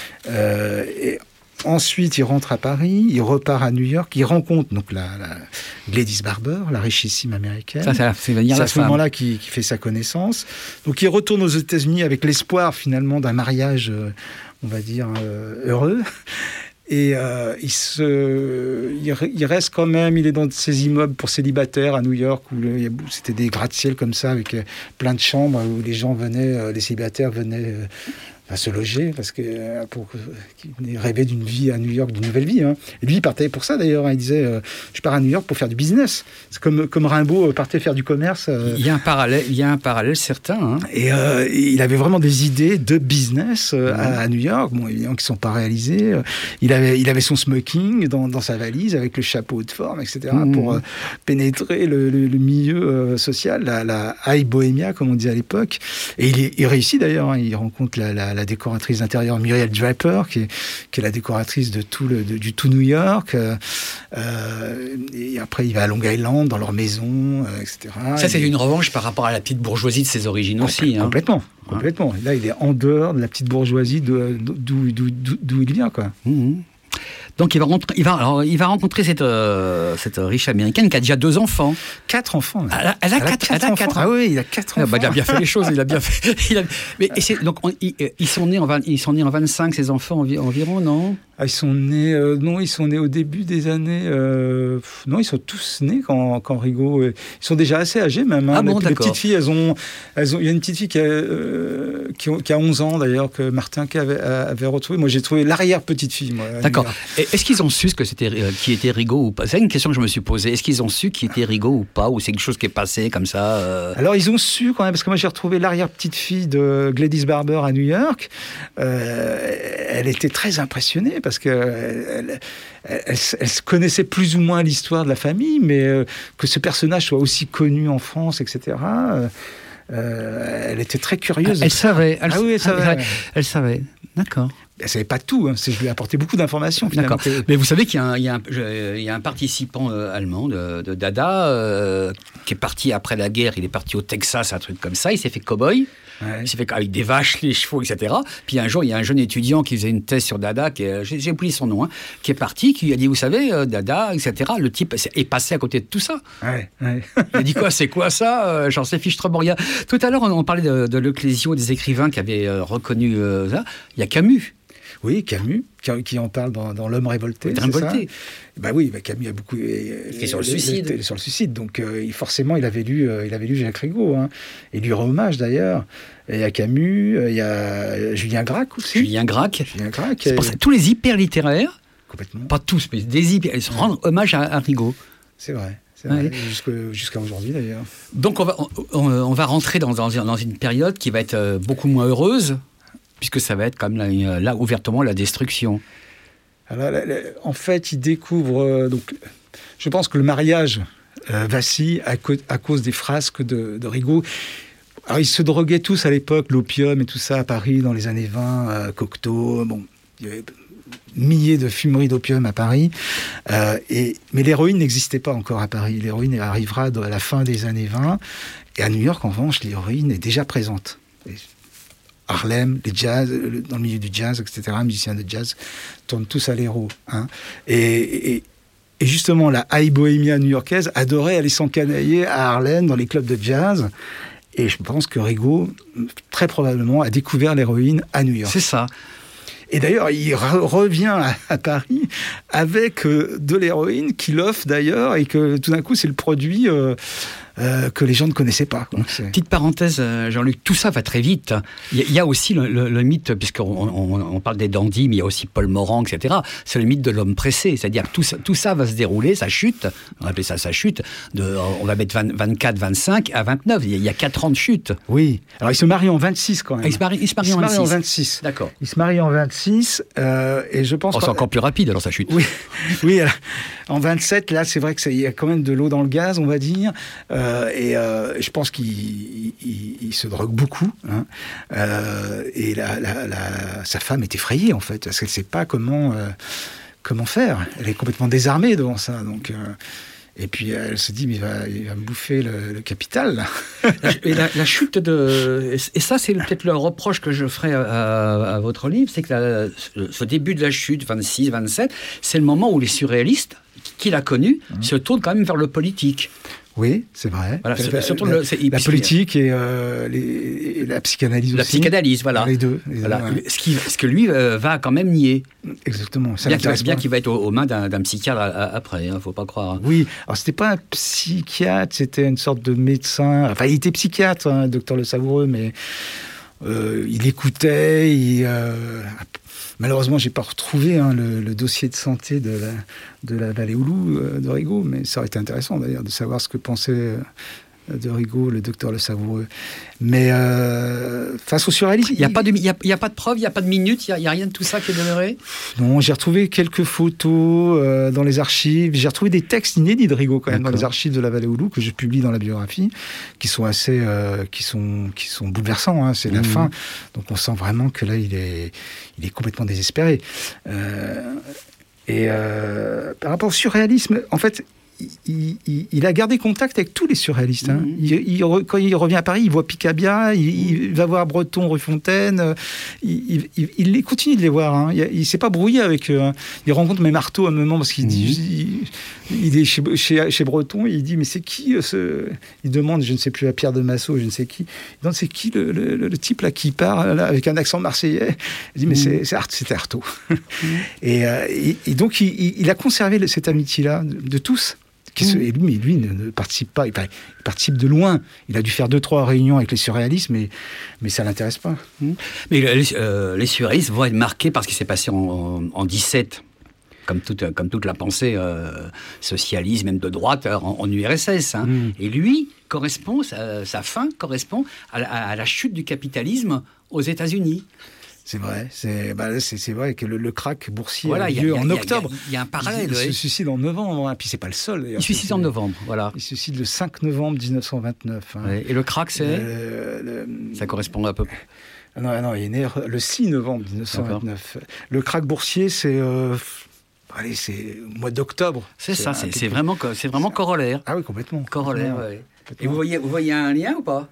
Euh, et Ensuite, il rentre à Paris, il repart à New York, il rencontre donc la, la Gladys Barber, la richissime américaine. Ça, ça fait venir c'est la à ce femme. moment-là qu'il, qu'il fait sa connaissance. Donc, il retourne aux États-Unis avec l'espoir finalement d'un mariage, euh, on va dire, euh, heureux. Et euh, il, se, il, il reste quand même, il est dans ces immeubles pour célibataires à New York, où le, c'était des gratte-ciel comme ça, avec plein de chambres, où les gens venaient, les célibataires venaient à se loger, parce que pour qu'ils rêvaient d'une vie à New York, d'une nouvelle vie. Hein. Et lui, il partait pour ça d'ailleurs. Hein. Il disait euh, je pars à New York pour faire du business. C'est comme, comme Rimbaud partait faire du commerce. Euh. Il y a un parallèle, il y a un parallèle certain. Hein. Et euh, il avait vraiment des idées de business euh, mmh. à, à New York, bon, évidemment, qui ne sont pas réalisées. Il avait, il avait son smoking dans, dans sa valise avec le chapeau de forme, et cetera, mmh. pour euh, pénétrer le, le, le milieu euh, social, la, la high bohémia, comme on disait à l'époque. Et il, il réussit d'ailleurs. Hein. Il rencontre la, la la décoratrice d'intérieur Muriel Draper, qui est, qui est la décoratrice de tout le, de, du tout New York. Euh, et après, il va à Long Island, dans leur maison, euh, et cetera. Ça, c'est et... une revanche par rapport à la petite bourgeoisie de ses origines Complé- aussi. Hein. Complètement. Complètement. Là, il est en dehors de la petite bourgeoisie de, d'où, d'où, d'où, d'où il vient, quoi. Mmh. Donc il va, rentrer, il, va, alors, il va rencontrer cette, euh, cette riche américaine qui a déjà deux enfants. Quatre enfants. Elle a, elle a, elle quatre, a quatre, elle a quatre Ah oui, il a quatre enfants. Ah bah, il a bien fait les choses, il a bien fait. Il a, mais et c'est, donc on, ils, ils, sont nés en vingt, ils sont nés en vingt-cinq, ces enfants environ, non ? Ah, ils sont nés, euh, non, ils sont nés au début des années. Euh, non, ils sont tous nés quand, quand Rigaud. Euh, ils sont déjà assez âgés même. Hein. Ah bon, les, les petites filles, elles ont, elles ont. Il y a une petite fille qui a, euh, qui, qui a onze ans d'ailleurs que Martin avait, avait retrouvé. Moi, j'ai trouvé l'arrière petite fille. Moi, d'accord. Et est-ce qu'ils ont su ce que c'était, euh, qui était Rigaud ou pas ? C'est une question que je me suis posée. Est-ce qu'ils ont su qui était Rigaud ou pas, ou c'est quelque chose qui est passé comme ça euh... Alors ils ont su quand même, parce que moi j'ai retrouvé l'arrière petite fille de Gladys Barber à New York. Euh, elle était très impressionnée parce que elle, elle, elle, elle connaissait plus ou moins l'histoire de la famille, mais euh, que ce personnage soit aussi connu en France, et cetera. Euh, euh, elle était très curieuse. Elle savait. Elle, ah oui, elle savait. Elle, elle savait. D'accord. Elle ne savait pas tout, hein. C'est, je lui ai apporté beaucoup d'informations. D'accord. Mais vous savez qu'il y a un, il y a un, il y a un participant euh, allemand de, de Dada euh, qui est parti après la guerre, il est parti au Texas, un truc comme ça, il s'est fait cow-boy. Ouais. Il s'est fait avec des vaches, les chevaux, et cetera. Puis un jour, il y a un jeune étudiant qui faisait une thèse sur Dada, qui est, j'ai, j'ai oublié son nom, hein, qui est parti, qui lui a dit, vous savez, euh, Dada, et cetera. Le type est passé à côté de tout ça. Ouais, ouais. Il a dit quoi, c'est quoi ça euh, J'en sais fiche trop rien. Tout à l'heure, on, on parlait de, de l'Ecclésio, des écrivains qui avaient euh, reconnu euh, ça. Il y a Camus. Oui, Camus, qui, qui en parle dans, dans L'Homme révolté. C'est révolté. Ben oui, ben Camus a beaucoup. Euh, il est sur le suicide. Le, le, sur le suicide. Donc, euh, forcément, il avait lu, euh, il avait lu Jacques Rigaud. Hein, et lui rend hommage, d'ailleurs. Et il y a Camus, il y a Julien Gracq aussi. Julien Gracq. Julien Gracq. C'est pour ça, tous les hyper littéraires, complètement. Pas tous, mais des hyper, ils se rendent hommage à, à Rigaud. C'est vrai. C'est vrai. Ouais. Jusque, jusqu'à aujourd'hui, d'ailleurs. Donc, on va, on, on va rentrer dans, dans, dans une période qui va être beaucoup moins heureuse, puisque ça va être comme là, là ouvertement la destruction. Alors, là, là, en fait, il découvre. Euh, donc, je pense que le mariage euh, vacille à, co- à cause des frasques de, de Rigaud. Alors, ils se droguaient tous à l'époque, l'opium et tout ça à Paris dans les années vingt, euh, Cocteau. Bon, il y avait milliers de fumeries d'opium à Paris. Euh, et, mais l'héroïne n'existait pas encore à Paris. L'héroïne arrivera à la fin des années vingt. Et à New York, en revanche, l'héroïne est déjà présente. Et, Harlem, les jazz, dans le milieu du jazz, et cetera, musiciens de jazz, tournent tous à l'héros. Hein. Et, et Et justement, la high bohémia new-yorkaise adorait aller s'encanailler à Harlem, dans les clubs de jazz. Et je pense que Rigaud, très probablement, a découvert l'héroïne à New York. C'est ça. Et d'ailleurs, il re- revient à, à Paris avec euh, de l'héroïne qu'il offre d'ailleurs, et que tout d'un coup, c'est le produit euh, euh, que les gens ne connaissaient pas. Quoi. C'est... Petite parenthèse, Jean-Luc, tout ça va très vite. Il y a, il y a aussi le, le, le mythe, puisqu'on on, on parle des dandys, mais il y a aussi Paul Morand, et cetera. C'est le mythe de l'homme pressé, c'est-à-dire que tout ça, tout ça va se dérouler, ça chute, on appelle ça sa chute, de, on va mettre vingt, vingt-quatre, vingt-cinq à vingt-neuf, il y, a, il y a quatre ans de chute. Oui, alors il se marie en vingt-six quand même. Ah, il se marie, il se marie, il en, se marie vingt-six. en vingt-six. D'accord. Il se marie en vingt-six, euh, et je pense... Oh, c'est encore plus rapide alors sa chute. Oui, oui alors, en vingt-sept, là, c'est vrai qu'il y a quand même de l'eau dans le gaz, on va dire, euh, et euh, je pense qu'il il, il, il se drogue beaucoup, hein, euh, et la, la, la, sa femme est effrayée, en fait, parce qu'elle ne sait pas comment, euh, comment faire. Elle est complètement désarmée devant ça, donc... Euh, et puis elle se dit, mais il va, il va me bouffer le, le capital. Là. Et la, la chute de... Et ça, c'est peut-être le reproche que je ferai à, à votre livre, c'est que la, ce début de la chute, vingt-six, vingt-sept, c'est le moment où les surréalistes, qu'il a connus, mmh. se tournent quand même vers le politique. Oui, c'est vrai. Voilà, la, surtout la, le, c'est, la politique et, euh, les, et la psychanalyse aussi. La psychanalyse, voilà. Les deux. Les voilà. deux ouais. ce, qui, ce que lui euh, va quand même nier. Exactement. Ça bien qu'il, bien qu'il va être aux, aux mains d'un, d'un psychiatre à, à, après, il hein, ne faut pas croire. Oui, alors c'était pas un psychiatre, c'était une sorte de médecin. Enfin, il était psychiatre, hein, docteur Le Savoureux, mais euh, il écoutait, il... Euh, Malheureusement, j'ai pas retrouvé hein, le, le dossier de santé de la, de la Vallée Houlou euh, de Rigaud, mais ça aurait été intéressant d'ailleurs de savoir ce que pensait euh, de Rigaud le docteur Le Savoureux. Mais euh, face au surréalisme... Il n'y a, il... a, a pas de preuves, il n'y a pas de minutes, il n'y a, a rien de tout ça qui est demeuré? Non, j'ai retrouvé quelques photos euh, dans les archives. J'ai retrouvé des textes inédits de Rigaud quand même. D'accord. Dans les archives de la Vallée Houlou que je publie dans la biographie, qui sont assez... Euh, qui, sont, qui sont bouleversants. Hein, c'est mmh. la fin. Donc on sent vraiment que là, il est, il est complètement désespéré. Euh, et euh, par rapport au surréalisme, en fait... Il, il, il a gardé contact avec tous les surréalistes. Hein. Mmh. Il, il, quand il revient à Paris, il voit Picabia, il, il va voir Breton, Rue Fontaine. Il, il, il continue de les voir. Hein. Il ne s'est pas brouillé avec eux. Hein. Il rencontre même Artaud à un moment parce qu'il mmh. dit, il, il est chez, chez, chez Breton. Et il dit mais c'est qui ce... Il demande, je ne sais plus, à Pierre de Massot, je ne sais qui. Il demande c'est qui le, le, le type là qui part là, avec un accent marseillais. Il dit mais mmh. c'est, c'est Art, c'était Artaud. Mmh. et, euh, et, et donc il, il a conservé cette amitié-là de, de tous. Se, et lui, mais lui ne, ne participe pas, il, il participe de loin. Il a dû faire deux, trois réunions avec les surréalistes, mais, mais ça ne l'intéresse pas. Mais les, euh, les surréalistes vont être marqués par ce qui s'est passé en, en, en dix-sept, comme toute, comme toute la pensée euh, socialiste, même de droite, en, en U R S S. Hein. Mm. Et lui, correspond, sa, sa fin correspond à, à, à la chute du capitalisme aux États-Unis. C'est vrai, c'est, bah, c'est, c'est vrai que le, le krach boursier voilà, a lieu en octobre. Il y, y a un parallèle. Il, il ouais. se suicide en novembre, hein, puis c'est pas le seul. Il se suicide en novembre, voilà. Il se suicide le cinq novembre dix-neuf cent vingt-neuf. Hein. Ouais. Et le krach, c'est euh, le, Ça correspond à peu près. Non, non, il est né le six novembre dix-neuf cent vingt-neuf. D'accord. Le krach boursier, c'est... Euh, allez, c'est au mois d'octobre. C'est, c'est ça, c'est, c'est, vraiment, c'est vraiment corollaire. Ah oui, complètement. Corollaire, oui. Et vous voyez, vous voyez un lien ou pas?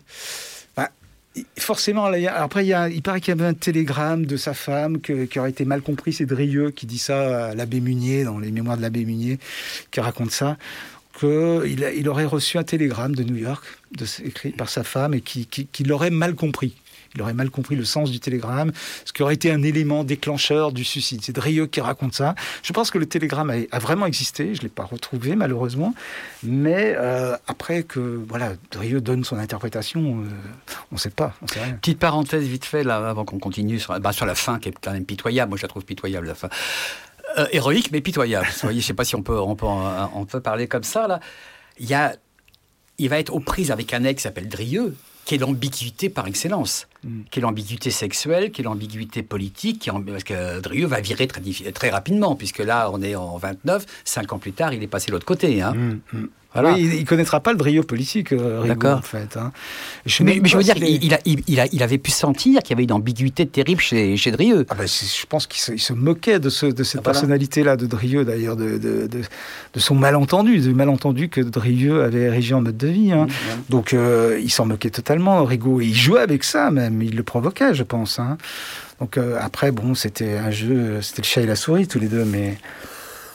Forcément, après, il, y a, il paraît qu'il y avait un télégramme de sa femme que, qui aurait été mal compris. C'est Drieux qui dit ça à l'abbé Munier, dans les mémoires de l'abbé Munier, qui raconte ça, qu'il il aurait reçu un télégramme de New York, de, écrit par sa femme, et qui, qui, qui l'aurait mal compris. Il aurait mal compris le sens du télégramme, ce qui aurait été un élément déclencheur du suicide. C'est Drieux qui raconte ça. Je pense que le télégramme a, a vraiment existé. Je ne l'ai pas retrouvé, malheureusement. Mais euh, après que voilà, Drieux donne son interprétation, euh, on ne sait pas. On sait rien. Petite parenthèse vite fait, là, avant qu'on continue sur, bah, sur la fin, qui est quand même pitoyable. Moi, je la trouve pitoyable, la fin. Euh, héroïque, mais pitoyable. Vous voyez, je ne sais pas si on peut, on, peut, on peut parler comme ça. Là. Il, y a, il va être aux prises avec un mec qui s'appelle Drieux, qui est l'ambiguïté par excellence, mm. qui est l'ambiguïté sexuelle, qui est l'ambiguïté politique, qui est, parce que Drieux va virer très, très rapidement, puisque là, on est en vingt-neuf, cinq ans plus tard, il est passé de l'autre côté. Hein. Mm, mm. Voilà. Oui, il ne connaîtra pas le Drieux politique, euh, Rigaud, D'accord. en fait. Hein. Je mais, mais je veux dire, il, il, a, il, il, a, il avait pu sentir qu'il y avait une ambiguïté terrible chez, chez Drieux. Ah ben, je pense qu'il se, il se moquait de, ce, de cette ah, personnalité-là de Drieux, d'ailleurs, de, de, de, de son malentendu, du malentendu que Drieux avait érigé en mode de vie. Hein. Mmh, mmh. Donc, euh, il s'en moquait totalement, Rigaud. Et il jouait avec ça, même. Il le provoquait, je pense. Hein. Donc, euh, après, bon, c'était un jeu, c'était le chat et la souris, tous les deux, mais...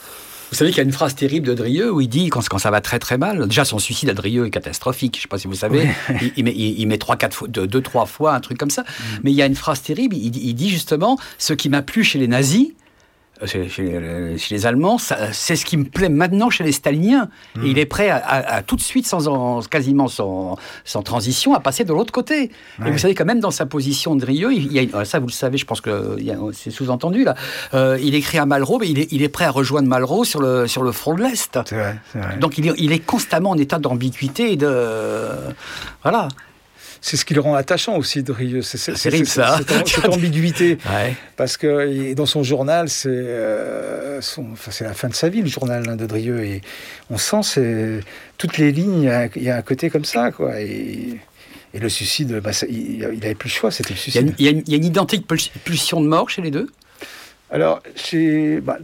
Vous savez qu'il y a une phrase terrible de Drieux où il dit, quand, quand ça va très très mal, déjà son suicide à Drieux est catastrophique, je ne sais pas si vous savez, oui. il, il, met, il, il met trois, quatre fois, deux, deux, trois fois, un truc comme ça. Mm. Mais il y a une phrase terrible, il, il dit justement, ce qui m'a plu chez les nazis, Chez, chez, chez les Allemands, ça, c'est ce qui me plaît maintenant chez les Staliniens. Mmh. Et il est prêt à, à, à tout de suite, sans en, quasiment sans, sans transition, à passer de l'autre côté. Ouais. Et vous savez quand même dans sa position de Drieux, il y a, ça vous le savez, je pense que il y a, c'est sous-entendu là. Euh, il écrit à Malraux, mais il est, il est prêt à rejoindre Malraux sur le sur le front de l'Est. C'est vrai, c'est vrai. Donc il est, il est constamment en état d'ambiguïté et de voilà. C'est ce qui le rend attachant aussi, Drieux. C'est, c'est, c'est terrible, c'est, ça. Cette, cette ambiguïté. Ouais. Parce que dans son journal, c'est, euh, son, enfin, c'est la fin de sa vie, le journal hein, de Drieux. Et on sent c'est, toutes les lignes, il y, a, il y a un côté comme ça, quoi. Et, et le suicide, bah, ça, il n'avait plus le choix, c'était le suicide. Il y a une, il y a une identique pulsion de mort chez les deux ? Alors, chez... Bah,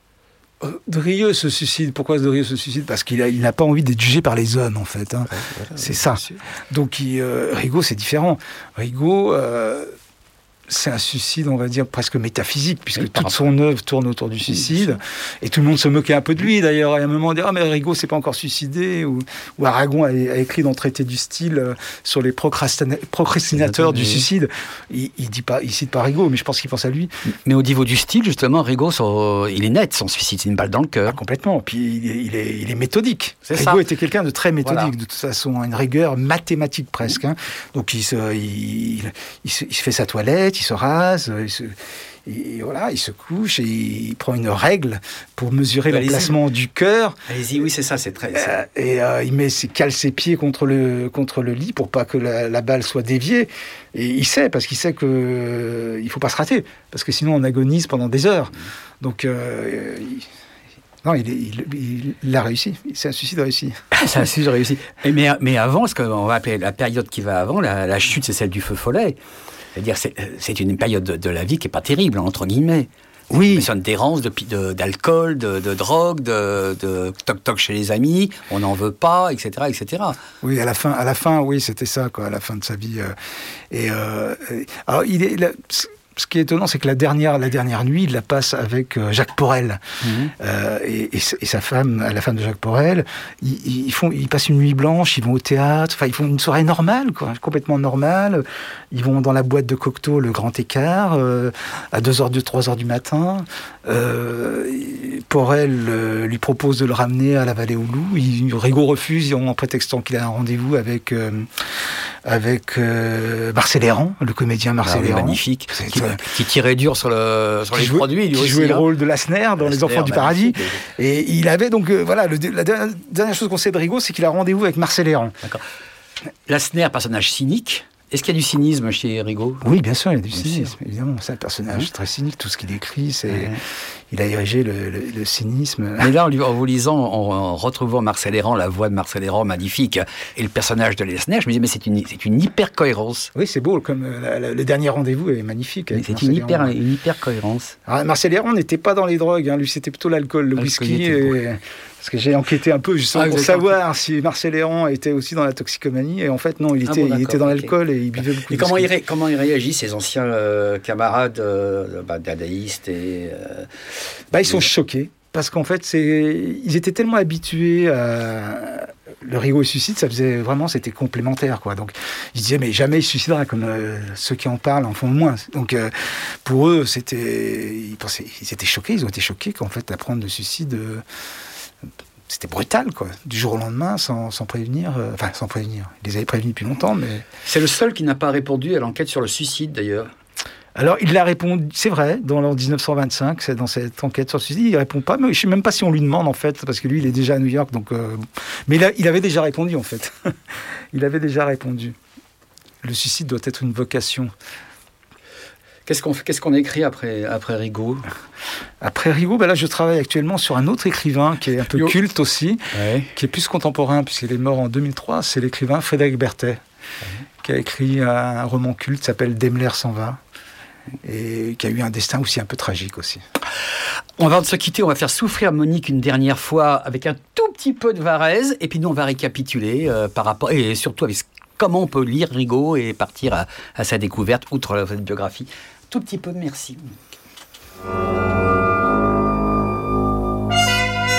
Drieux se suicide. Pourquoi Drieux se suicide ? Parce qu'il a, il n'a pas envie d'être jugé par les hommes, en fait. Hein. Ouais, voilà, c'est ça. Sûr. Donc, il, euh, Rigaud, c'est différent. Rigaud, euh, c'est un suicide, on va dire, presque métaphysique, puisque oui, toute son œuvre tourne autour du suicide. Oui, et tout le monde se moquait un peu de lui, d'ailleurs. À un moment, on dit « Ah, mais Rigaud s'est pas encore suicidé ». Ou, ou Aragon a, a écrit dans le traité du style euh, sur les procrastina- procrastinateurs du suicide. Il, il dit pas, il cite pas Rigaud, mais je pense qu'il pense à lui. Mais au niveau du style, justement, Rigaud, son, il est net, son suicide, c'est une balle dans le cœur. Ah, complètement. Puis il est, il est, il est méthodique. C'est Rigaud ça. était quelqu'un de très méthodique, voilà. de toute façon, une rigueur mathématique presque. Hein. Donc il se, il, il, il, se, il se fait sa toilette, il se rase. Il se, il, voilà, il se couche et il prend une règle pour mesurer Allez-y. l'emplacement du cœur. Allez-y, oui, c'est ça, c'est très... Euh, et euh, il met, il cale ses pieds contre le, contre le lit pour pas que la, la balle soit déviée. Et il sait, parce qu'il sait qu'il euh, ne faut pas se rater, parce que sinon on agonise pendant des heures. Donc, euh, il, non, il, il, il, il a réussi. C'est un suicide réussi. C'est un suicide réussi. Et mais, mais avant, ce qu'on va appeler la période qui va avant, la, la chute, c'est celle du feu follet. C'est-à-dire, c'est, c'est une période de, de la vie qui n'est pas terrible, entre guillemets. C'est oui. Une question d'errance, de, de, d'alcool, de, de drogue, de, de toc-toc chez les amis, on n'en veut pas, et cetera, et cetera. Oui, à la fin, à la fin, oui, c'était ça, quoi, à la fin de sa vie. Euh, et euh, alors, il est... Là, ce qui est étonnant, c'est que la dernière, la dernière nuit, il la passe avec euh, Jacques Porel mmh. euh, et, et, et sa femme, la femme de Jacques Porel. Ils, ils, font, ils passent une nuit blanche, ils vont au théâtre, enfin, ils font une soirée normale, quoi, complètement normale. Ils vont dans la boîte de Cocteau, le Grand Écart, euh, à deux heures, trois heures du matin. Euh, Porel euh, lui propose de le ramener à la Vallée aux Loups. Il, Rigaud refuse en prétextant qu'il a un rendez-vous avec, euh, avec euh, Marcel Héran, le comédien Marcel Héran. Ah, magnifique. Qui, qui tirait dur sur, le, sur les jouait, produits. Lui qui aussi, jouait hein. le rôle de Lassner dans Les Enfants du Paradis. Et il avait donc, euh, voilà, le, la dernière chose qu'on sait de Rigaud, c'est qu'il a rendez-vous avec Marcel Héran. D'accord. Lassner, personnage cynique. Est-ce qu'il y a du cynisme chez Rigaud ? Oui, bien sûr, il y a du cynisme, évidemment. C'est un personnage mmh. très cynique, tout ce qu'il écrit, c'est... Mmh. Il a érigé le, le, le cynisme. Mais là, en, en vous lisant, en, en retrouvant Marcel Héran, la voix de Marcel Héran magnifique, et le personnage de Lassner, je me disais, mais c'est une, c'est une hyper-cohérence. Oui, c'est beau, comme la, la, le dernier rendez-vous est magnifique. C'est Marcel une, hyper, une hyper-cohérence. Alors, Marcel Héran n'était pas dans les drogues, hein. Lui, c'était plutôt l'alcool, le l'alcool whisky. Et... Parce que j'ai enquêté un peu justement ah, pour savoir si Marcel Héran était aussi dans la toxicomanie. Et en fait, non, il était, ah bon, il était dans l'alcool okay. et il buvait beaucoup et de comment whisky. il, ré, comment il réagit, ses anciens euh, camarades euh, bah, dadaïstes et... Euh, bah, ils sont choqués. Parce qu'en fait, c'est... ils étaient tellement habitués à... Le Rigaud et suicide, ça faisait vraiment, c'était complémentaire, quoi. Donc, ils disaient, mais jamais il se suicidera, comme euh, ceux qui en parlent en font le moins. Donc, euh, pour eux, c'était... Ils, pensaient... ils étaient choqués, ils ont été choqués qu'en fait, apprendre le suicide... Euh... C'était brutal, quoi. Du jour au lendemain, sans, sans prévenir. Euh, enfin, sans prévenir. Ils les avaient prévenus depuis longtemps, mais... C'est le seul qui n'a pas répondu à l'enquête sur le suicide, d'ailleurs. Alors, il l'a répondu, c'est vrai, dans l'an dix-neuf cent vingt-cinq, c'est dans cette enquête sur le suicide, il ne répond pas, mais je ne sais même pas si on lui demande, en fait, parce que lui, il est déjà à New York, donc... Euh... Mais il, a, il avait déjà répondu, en fait. Il avait déjà répondu. Le suicide doit être une vocation. Qu'est-ce qu'on, qu'est-ce qu'on écrit après, après Rigaud ? Après Rigaud, ben là, je travaille actuellement sur un autre écrivain qui est un peu Yo. culte aussi, ouais. qui est plus contemporain, puisqu'il est mort en deux mille trois. C'est l'écrivain Frédéric Berthet, ouais. qui a écrit un roman culte qui s'appelle Daimler s'en va, et qui a eu un destin aussi un peu tragique aussi. On va se quitter, on va faire souffrir Monique une dernière fois avec un tout petit peu de Varèse, et puis nous, on va récapituler euh, par rapport, et surtout avec comment on peut lire Rigaud et partir à, à sa découverte, outre cette biographie. Tout petit peu de merci.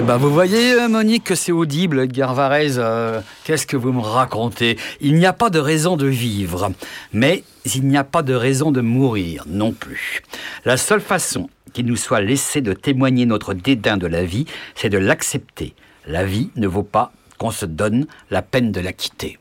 bah vous voyez, Monique, que c'est audible, Edgar Varèse. Euh, qu'est-ce que vous me racontez ? Il n'y a pas de raison de vivre, mais il n'y a pas de raison de mourir non plus. La seule façon qu'il nous soit laissé de témoigner notre dédain de la vie, c'est de l'accepter. La vie ne vaut pas qu'on se donne la peine de la quitter.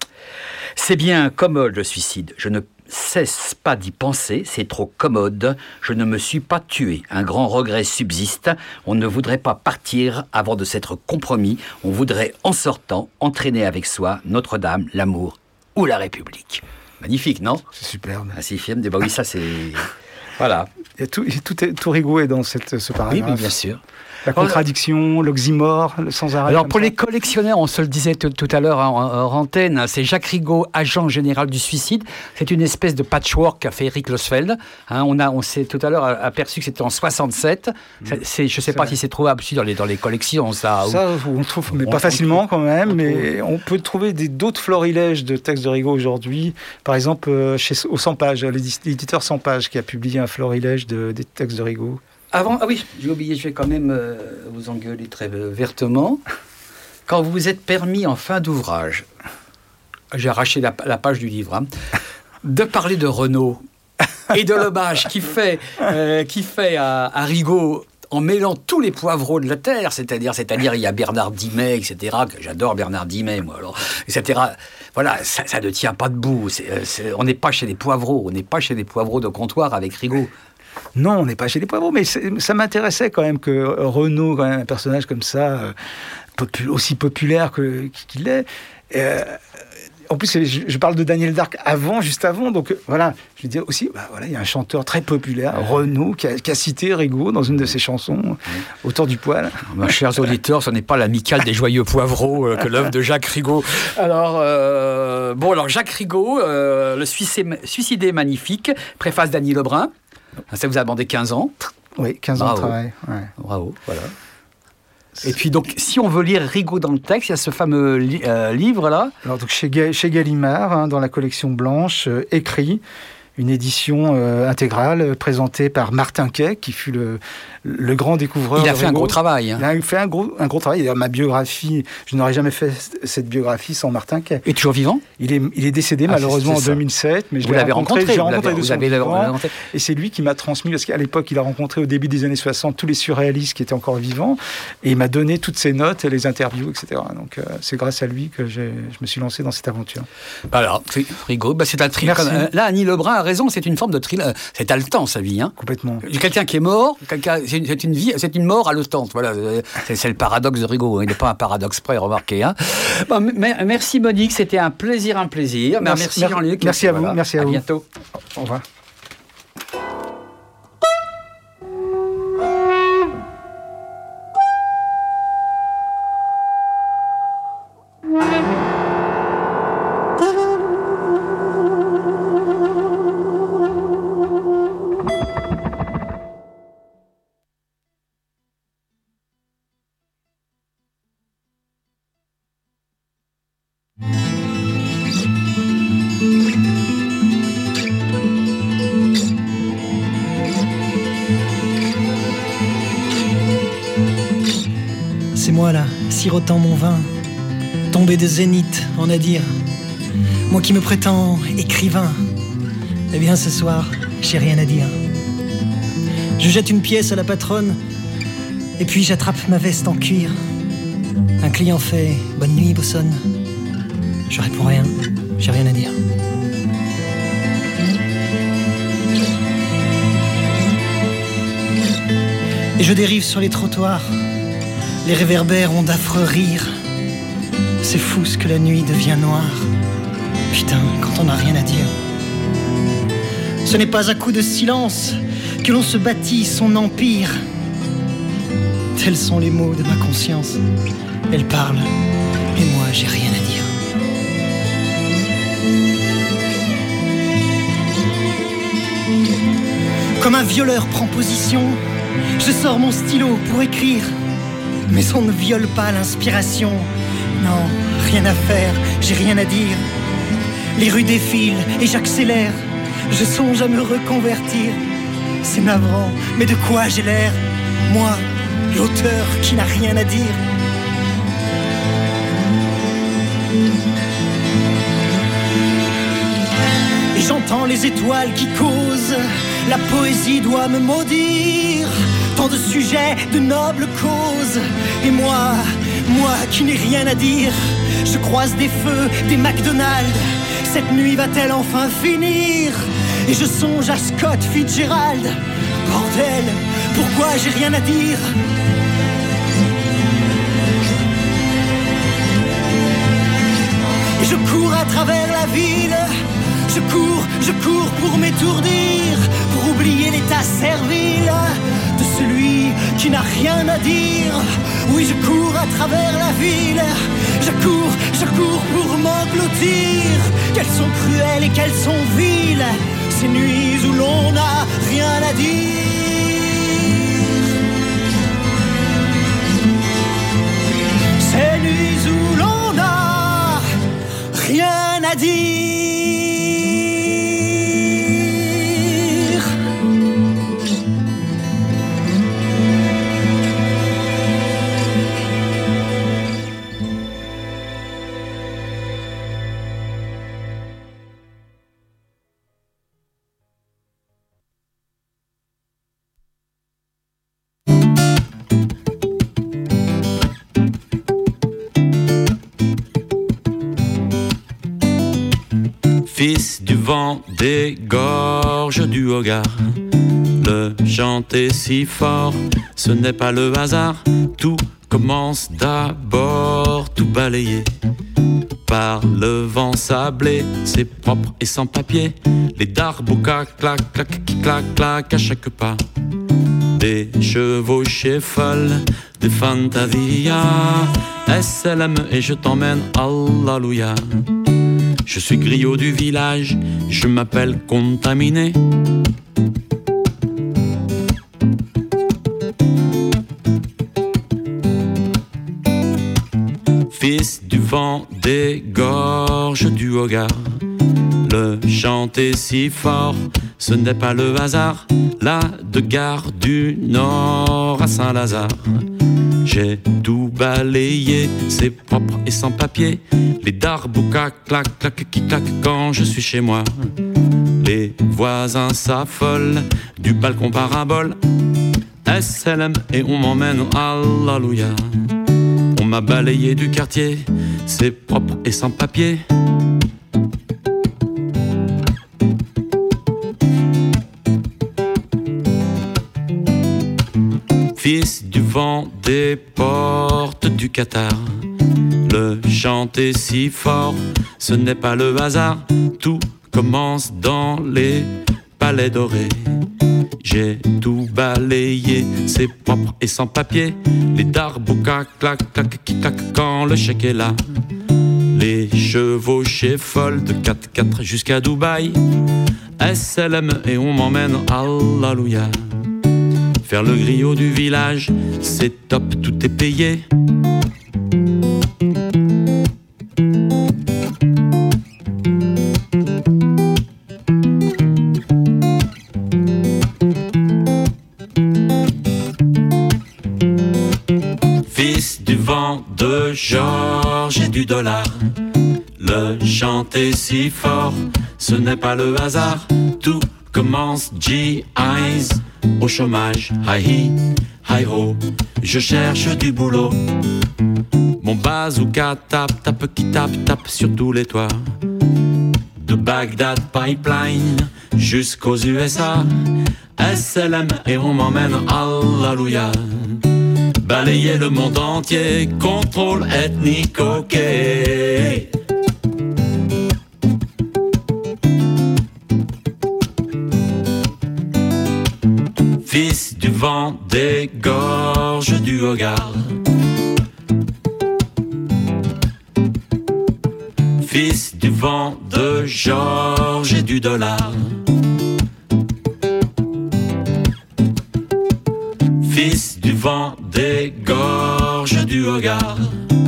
C'est bien commode le suicide, je ne cesse pas d'y penser, c'est trop commode, je ne me suis pas tué. Un grand regret subsiste, on ne voudrait pas partir avant de s'être compromis, on voudrait en sortant entraîner avec soi Notre-Dame, l'amour ou la République. Magnifique, non ? C'est superbe. Un six film, bah oui, ça c'est... Voilà. Et tout, et tout, est, tout Rigaud est dans cette, ce paragraphe. Oui, bien sûr. La contradiction, l'oxymore, le sans arrêt. Alors pour les collectionneurs, on se le disait tout, tout à l'heure en, en antenne, c'est Jacques Rigaud, agent général du suicide. C'est une espèce de patchwork qu'a fait Eric Losfeld. Hein, on, a, on s'est tout à l'heure aperçu que c'était en soixante-sept. C'est, c'est, je ne sais pas vrai. si c'est trouvable aussi dans les, dans les collections. Ça, ça ou, on trouve, mais on, pas facilement on, quand même. On mais on peut trouver des, d'autres florilèges de textes de Rigaud aujourd'hui. Par exemple, chez, au cent pages, l'éditeur cent pages qui a publié un florilège de, des textes de Rigaud. Avant, ah oui, j'ai oublié, je vais quand même euh, vous engueuler très euh, vertement. Quand vous vous êtes permis en fin d'ouvrage, j'ai arraché la, la page du livre, hein, de parler de Renaud et de l'hommage qu'il fait, euh, qu'il fait à, à Rigaud en mêlant tous les poivreaux de la terre, c'est-à-dire, c'est-à-dire il y a Bernard Dimet, et cetera, que j'adore Bernard Dimet, moi, alors, et cetera. Voilà, ça, ça ne tient pas debout. C'est, c'est, on n'est pas chez les poivreaux, on n'est pas chez les poivreaux de comptoir avec Rigaud. Non, on n'est pas chez les poivreaux, mais ça m'intéressait quand même que Renaud, quand même, un personnage comme ça, euh, popu- aussi populaire que, qu'il est. Euh, en plus, je, je parle de Daniel Darc avant, juste avant, donc euh, voilà, je veux dire aussi, bah, voilà, il y a un chanteur très populaire, ouais. Renaud, qui a, qui a cité Rigaud dans une de ses chansons, ouais. Autour du poil. Mes chers auditeurs, ce n'est pas l'amicale des joyeux poivreaux euh, que l'œuvre de Jacques Rigaud. Alors, euh, bon, alors Jacques Rigaud, euh, le suicide, suicidé magnifique, préface d'Annie Lebrun. Ça vous a demandé quinze ans. Oui, quinze Bravo. ans de travail. Ouais. Bravo, voilà. Et puis donc, si on veut lire Rigaud dans le texte, il y a ce fameux li- euh, livre-là. Alors donc chez, Ga- chez Gallimard, hein, dans la collection blanche, euh, écrit, une édition euh, intégrale euh, présentée par Martin Quay, qui fut le, le grand découvreur. Il a de fait Rigaud. un gros travail. Hein. Il a fait un gros, un gros travail. D'ailleurs, ma biographie, je n'aurais jamais fait cette biographie sans Martin Quay. Et toujours vivant ? Il est, il est décédé ah, malheureusement en deux mille sept, mais je vous l'ai l'avez rencontré. rencontré j'ai vous rencontré l'avez, de vous son avez vivant, rencontré. Et c'est lui qui m'a transmis, parce qu'à l'époque, il a rencontré au début des années soixante tous les surréalistes qui étaient encore vivants, et il m'a donné toutes ses notes, les interviews, et cetera. Donc euh, c'est grâce à lui que j'ai, je me suis lancé dans cette aventure. Alors, Rigaud, bah, c'est un thriller. Euh, là, Annie Lebrun a raison, c'est une forme de thriller. C'est haletant, sa vie. Hein. Complètement. Quelqu'un qui est mort, quelqu'un, c'est, une, c'est une vie, c'est une mort haletante. Voilà, c'est, c'est le paradoxe de Rigaud. Il n'est pas un paradoxe près, remarquez. Hein. Bon, m- merci Monique, c'était un plaisir, un plaisir. Merci, merci Jean-Luc. Merci à vous. Voilà. Merci à, à vous. bientôt. Au revoir. C'est moi là, sirotant mon vin, tombé de zénith en à dire. Moi qui me prétends écrivain, eh bien ce soir, j'ai rien à dire. Je jette une pièce à la patronne, et puis j'attrape ma veste en cuir. Un client fait « Bonne nuit, Bossonne ». Je réponds rien, j'ai rien à dire. Et je dérive sur les trottoirs. Les réverbères ont d'affreux rires. C'est fou ce que la nuit devient noire. Putain, quand on n'a rien à dire. Ce n'est pas à coup de silence que l'on se bâtit son empire. Tels sont les mots de ma conscience. Elle parle, et moi j'ai rien à dire. Comme un violeur prend position, je sors mon stylo pour écrire. Mais on ne viole pas l'inspiration. Non, rien à faire, j'ai rien à dire. Les rues défilent et j'accélère. Je songe à me reconvertir. C'est navrant, mais de quoi j'ai l'air? Moi, l'auteur qui n'a rien à dire. Et j'entends les étoiles qui causent, la poésie doit me maudire. Tant de sujets, de nobles causes, et moi, moi qui n'ai rien à dire. Je croise des feux, des McDonald's, cette nuit va-t-elle enfin finir? Et je songe à Scott Fitzgerald. Bordel, pourquoi j'ai rien à dire? Et je cours à travers la ville, je cours, je cours pour m'étourdir, pour oublier l'état servile de celui qui n'a rien à dire. Oui, je cours à travers la ville, je cours, je cours pour m'engloutir. Qu'elles sont cruelles et qu'elles sont viles, ces nuits où l'on n'a rien à dire. Ces nuits où l'on n'a rien à dire. Fils du vent des gorges du Hogar, le chanter si fort, ce n'est pas le hasard. Tout commence d'abord, tout balayé par le vent sablé, c'est propre et sans papier. Les darboukas clac clac qui clac clac à chaque pas. Des chevauchées folles, des fantasia. S L M et je t'emmène, Alléluia. Je suis griot du village, je m'appelle Contaminé. Fils du vent des gorges du Hogar, le chanter si fort, ce n'est pas le hasard. Là de Gare du Nord à Saint-Lazare, j'ai tout balayé, c'est propre et sans papier. Les darboukas clac clac qui claquent quand je suis chez moi. Les voisins s'affolent du balcon parabole. S L M et on m'emmène, Alléluia. On m'a balayé du quartier, c'est propre et sans papier. Fils du vent des portes du Qatar, le chanter si fort, ce n'est pas le hasard. Tout commence dans les palais dorés. J'ai tout balayé, c'est propre et sans papier. Les darboukas clac clac qui claquent quand le chèque est là. Les chevauchées folles de quatre quatre jusqu'à Dubaï. S L M et on m'emmène, Alléluia. Faire le griot du village, c'est top, tout est payé. Fils du vent de Georges et du dollar, le chanter si fort, ce n'est pas le hasard. Tout commence G I's au chômage, hi hi ho, je cherche du boulot. Mon bazooka tape, tape qui tape, tape sur tous les toits. De Bagdad Pipeline jusqu'aux U S A. S L M et on m'emmène, Alléluia. Balayer le monde entier, contrôle ethnique, ok. Fils du vent des gorges du Hogar, fils du vent de Georges et du dollar, fils du vent des gorges du Hogar,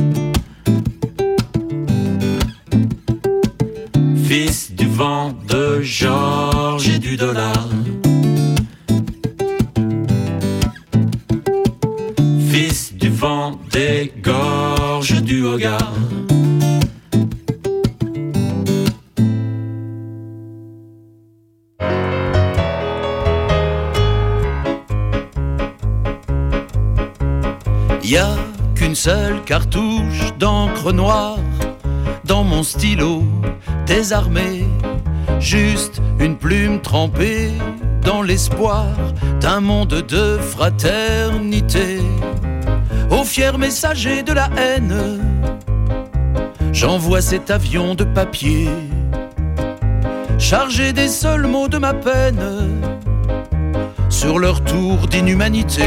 fils du vent de Georges et du dollar, Y a qu'une seule cartouche d'encre noire dans mon stylo désarmé, juste une plume trempée dans l'espoir d'un monde de fraternité. Aux fiers messagers de la haine, j'envoie cet avion de papier, chargé des seuls mots de ma peine, sur leur tour d'inhumanité.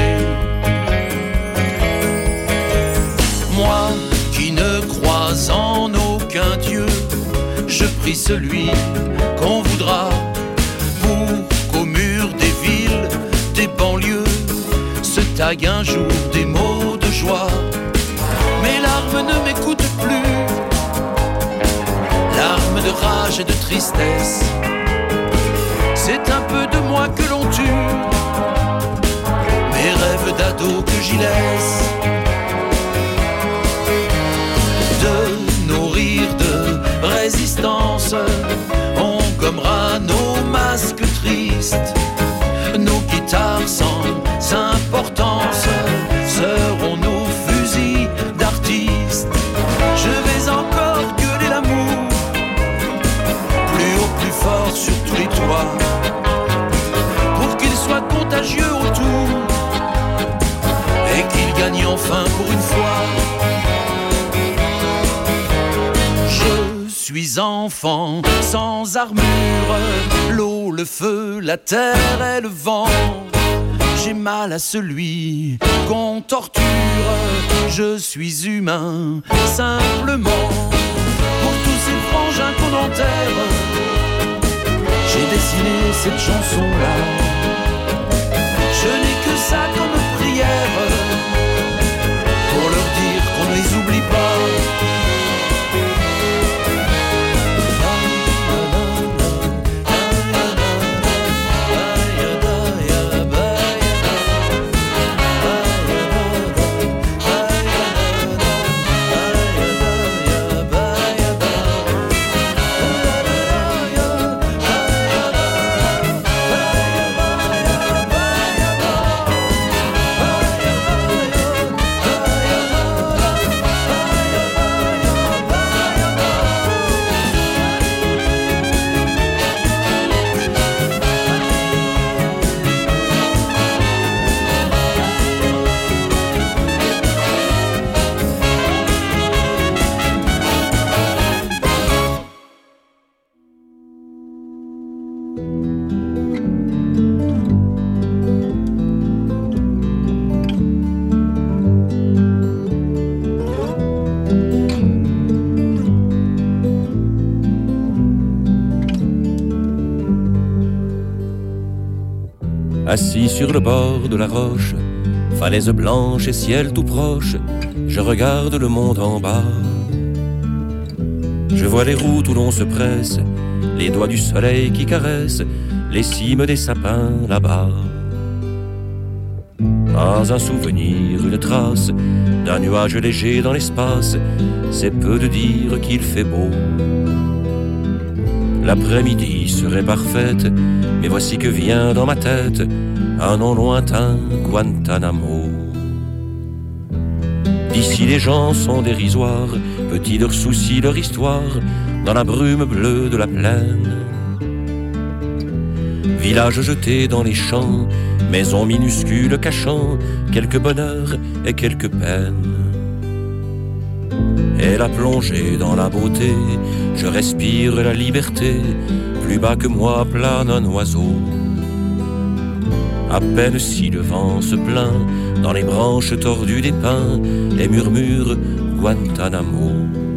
Moi qui ne crois en aucun Dieu, je prie celui qu'on voudra pour qu'au mur des villes, des banlieues, se taguent un jour des mots de joie. Mes larmes ne m'écoutent plus, larmes de rage et de tristesse. C'est un peu de moi que l'on tue, mes rêves d'ado que j'y laisse. De nos rires de résistance, on gommera nos masques tristes. Nos guitares sans importance seront nos fusils d'artistes. Je vais encore gueuler l'amour, plus haut, plus fort sur tous les toits, pour qu'il soit contagieux autour et qu'il gagne enfin pour une fois. Je suis enfant sans armure, l'eau, le feu, la terre et le vent. J'ai mal à celui qu'on torture, je suis humain simplement. Pour tous ces frangins qu'on enterre, j'ai dessiné cette chanson-là. Je n'ai que ça comme prière, pour leur dire qu'on ne les oublie pas. Assis sur le bord de la roche, falaise blanche et ciel tout proche, je regarde le monde en bas. Je vois les routes où l'on se presse, les doigts du soleil qui caressent les cimes des sapins là-bas. Pas un souvenir, une trace d'un nuage léger dans l'espace, c'est peu de dire qu'il fait beau. L'après-midi serait parfaite, mais voici que vient dans ma tête un nom lointain, Guantanamo. D'ici les gens sont dérisoires, petits leurs soucis, leur histoire, dans la brume bleue de la plaine. Village jeté dans les champs, maison minuscule cachant quelques bonheurs et quelques peines. Et la plongée dans la beauté, je respire la liberté, plus bas que moi plane un oiseau. À peine si le vent se plaint dans les branches tordues des pins et murmure Guantanamo.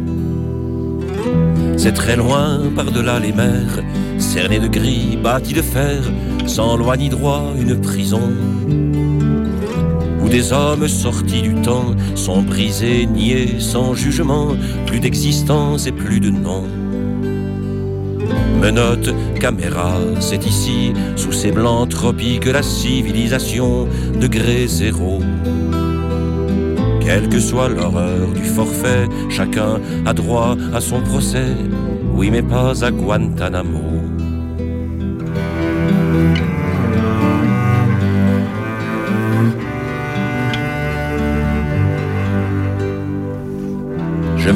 C'est très loin par-delà les mers, cerné de gris, bâti de fer, sans loi ni droit, une prison où des hommes sortis du temps sont brisés, niés, sans jugement, plus d'existence et plus de nom. Menottes, caméra, c'est ici, sous ces blancs tropiques, la civilisation, degré zéro. Quelle que soit l'horreur du forfait, chacun a droit à son procès, oui mais pas à Guantanamo.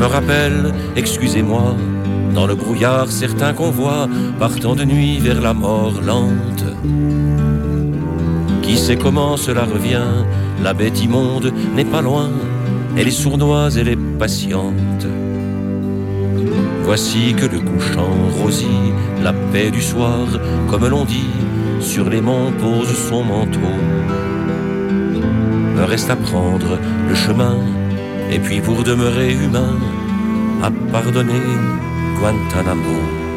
me rappelle, excusez-moi, dans le brouillard certains convois partant de nuit vers la mort lente. Qui sait comment cela revient, la bête immonde n'est pas loin, elle est sournoise, elle est patiente. Voici que le couchant rosit la paix du soir, comme l'on dit, sur les monts pose son manteau. Me reste à prendre le chemin, et puis pour demeurer humain, à pardonner Guantanamo.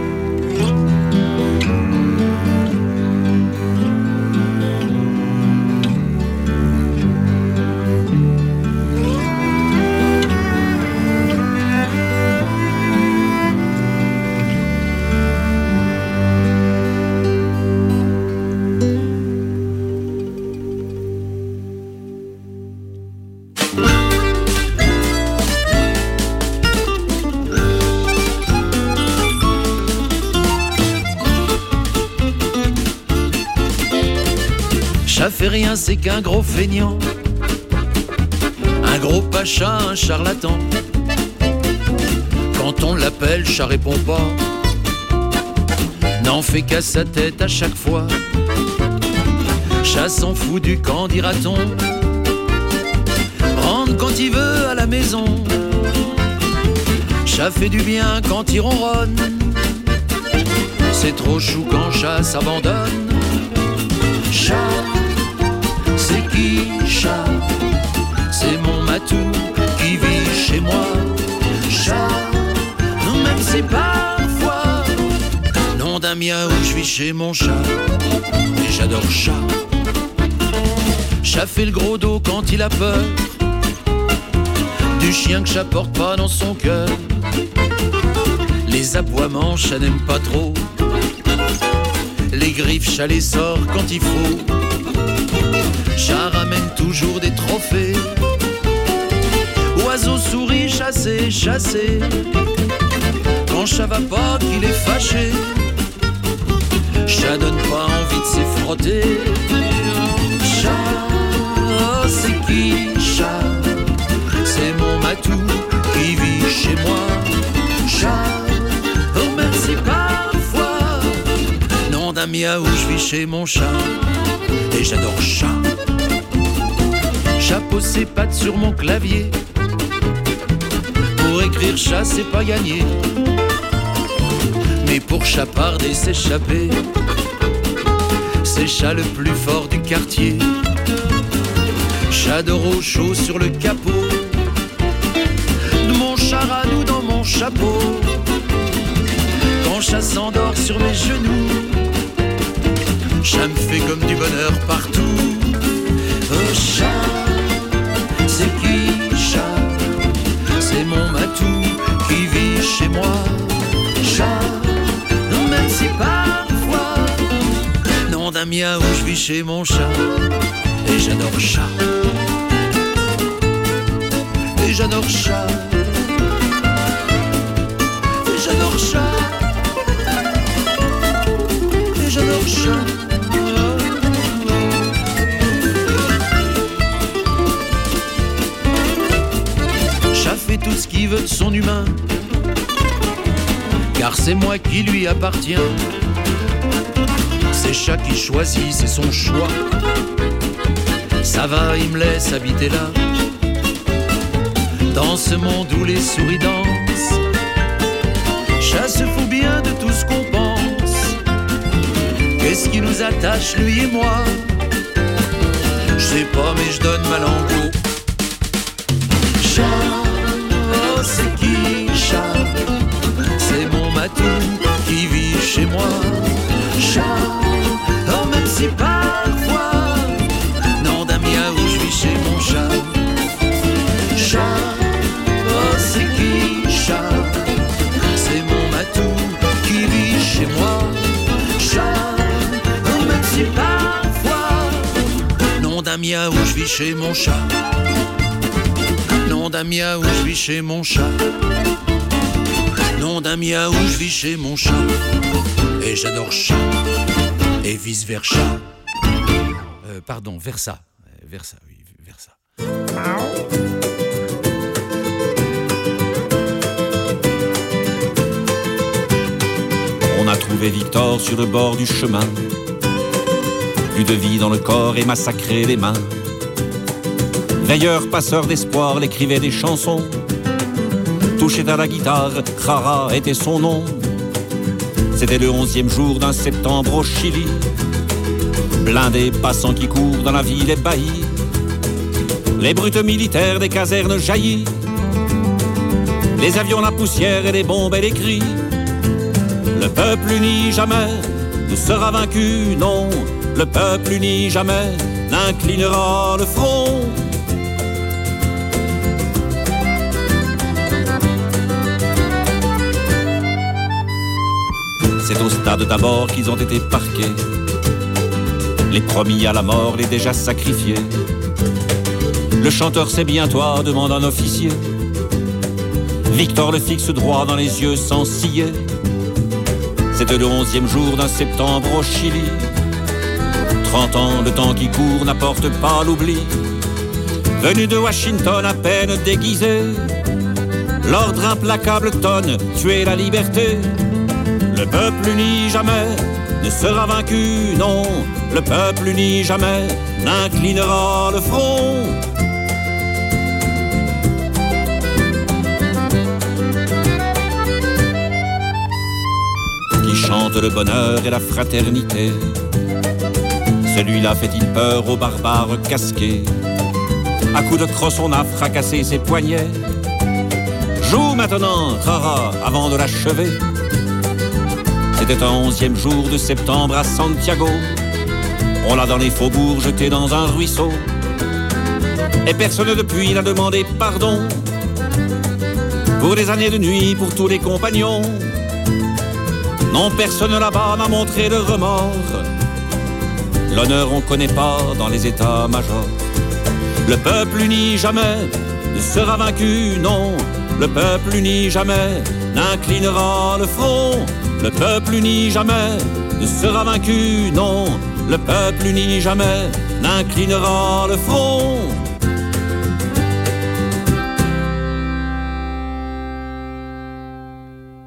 Ça fait rien, c'est qu'un gros feignant, un gros pacha, un charlatan. Quand on l'appelle, ça répond pas, n'en fait qu'à sa tête à chaque fois. Chat s'en fout du camp, dira-t-on, rentre quand il veut à la maison. Chat fait du bien quand il ronronne, c'est trop chou quand chat s'abandonne. Chat, c'est qui chat? C'est mon matou qui vit chez moi. Chat, non même si parfois, nom d'un miaou, je vis chez mon chat. Et j'adore chat. Chat fait le gros dos quand il a peur du chien que chat porte pas dans son cœur. Les aboiements, chat n'aime pas trop. Les griffes, chat les sort quand il faut. Chat ramène toujours des trophées. Oiseau, souris, chassé, chassé. Quand chat va pas, qu'il est fâché. Chat donne pas envie de s'effrotter. Chat, oh, c'est qui chat? C'est mon matou qui vit chez moi. Chat, oh même si parfois, nom d'un miaou, je vis chez mon chat. Et j'adore chat. Chat pose ses pattes sur mon clavier. Pour écrire chat, c'est pas gagné. Mais pour chaparder, s'échapper, c'est chat le plus fort du quartier. Chat d'oro chaud sur le capot de mon charanou dans mon chapeau. Quand chat s'endort sur mes genoux, chat me fait comme du bonheur partout. Oh chat, c'est qui chat? C'est mon matou qui vit chez moi. Chat, non même si parfois, nom d'un miaou, je vis chez mon chat. Et j'adore chat. Et j'adore chat. Et j'adore chat. Et j'adore chat. Chat fait tout ce qu'il veut de son humain, car c'est moi qui lui appartiens. C'est chat qui choisit, c'est son choix. Ça va, il me laisse habiter là, dans ce monde où les souris dansent. Chat se fout bien de tout ce qu'on pense. Qu'est-ce qui nous attache, lui et moi? Je sais pas, mais je donne ma langue au chat. Oh, c'est qui chat? C'est mon matou qui vit chez moi. Chat, oh même si parfois, nom d'un miaou, je vis chez mon chat. Chat, oh c'est qui chat? C'est mon matou qui vit chez moi. Chat, oh même si parfois, nom d'un miaou, je vis chez mon chat. Nom d'un miaou, je vis chez mon chat. Nom d'un miaou, je vis chez mon chat. Et j'adore chat. Et vice versa. Euh, pardon, versa. Versa, oui, versa. retrouvé Victor sur le bord du chemin. Plus de vie dans le corps et massacré les mains. Veilleur, passeur d'espoir, il écrivait des chansons. Touchait à la guitare, Jara était son nom. C'était le onzième jour d'un septembre au Chili. Blindés, passants qui courent dans la ville ébahie. Les brutes militaires des casernes jaillis. Les avions, la poussière et les bombes et les cris. Le peuple uni jamais ne sera vaincu, non. Le peuple uni jamais n'inclinera le front. C'est au stade d'abord qu'ils ont été parqués. Les promis à la mort, les déjà sacrifiés. Le chanteur, c'est bien toi, demande un officier. Victor le fixe droit dans les yeux sans ciller. C'était le onzième jour d'un septembre au Chili. Trente ans, le temps qui court n'apporte pas l'oubli. Venu de Washington à peine déguisé, l'ordre implacable tonne, tuer la liberté. Le peuple uni jamais ne sera vaincu, non. Le peuple uni jamais n'inclinera le front. Qui chante le bonheur et la fraternité, celui-là fait-il peur aux barbares casqués? À coups de crosse on a fracassé ses poignets. Joue maintenant, Jara, avant de l'achever. C'était un onzième jour de septembre à Santiago. On l'a dans les faubourgs jeté dans un ruisseau. Et personne depuis n'a demandé pardon pour les années de nuit, pour tous les compagnons. Non, personne là-bas n'a montré de remords. L'honneur on connaît pas dans les états-majors. Le peuple uni jamais ne sera vaincu, non. Le peuple uni jamais n'inclinera le front. Le peuple uni jamais ne sera vaincu, non. Le peuple uni jamais n'inclinera le front.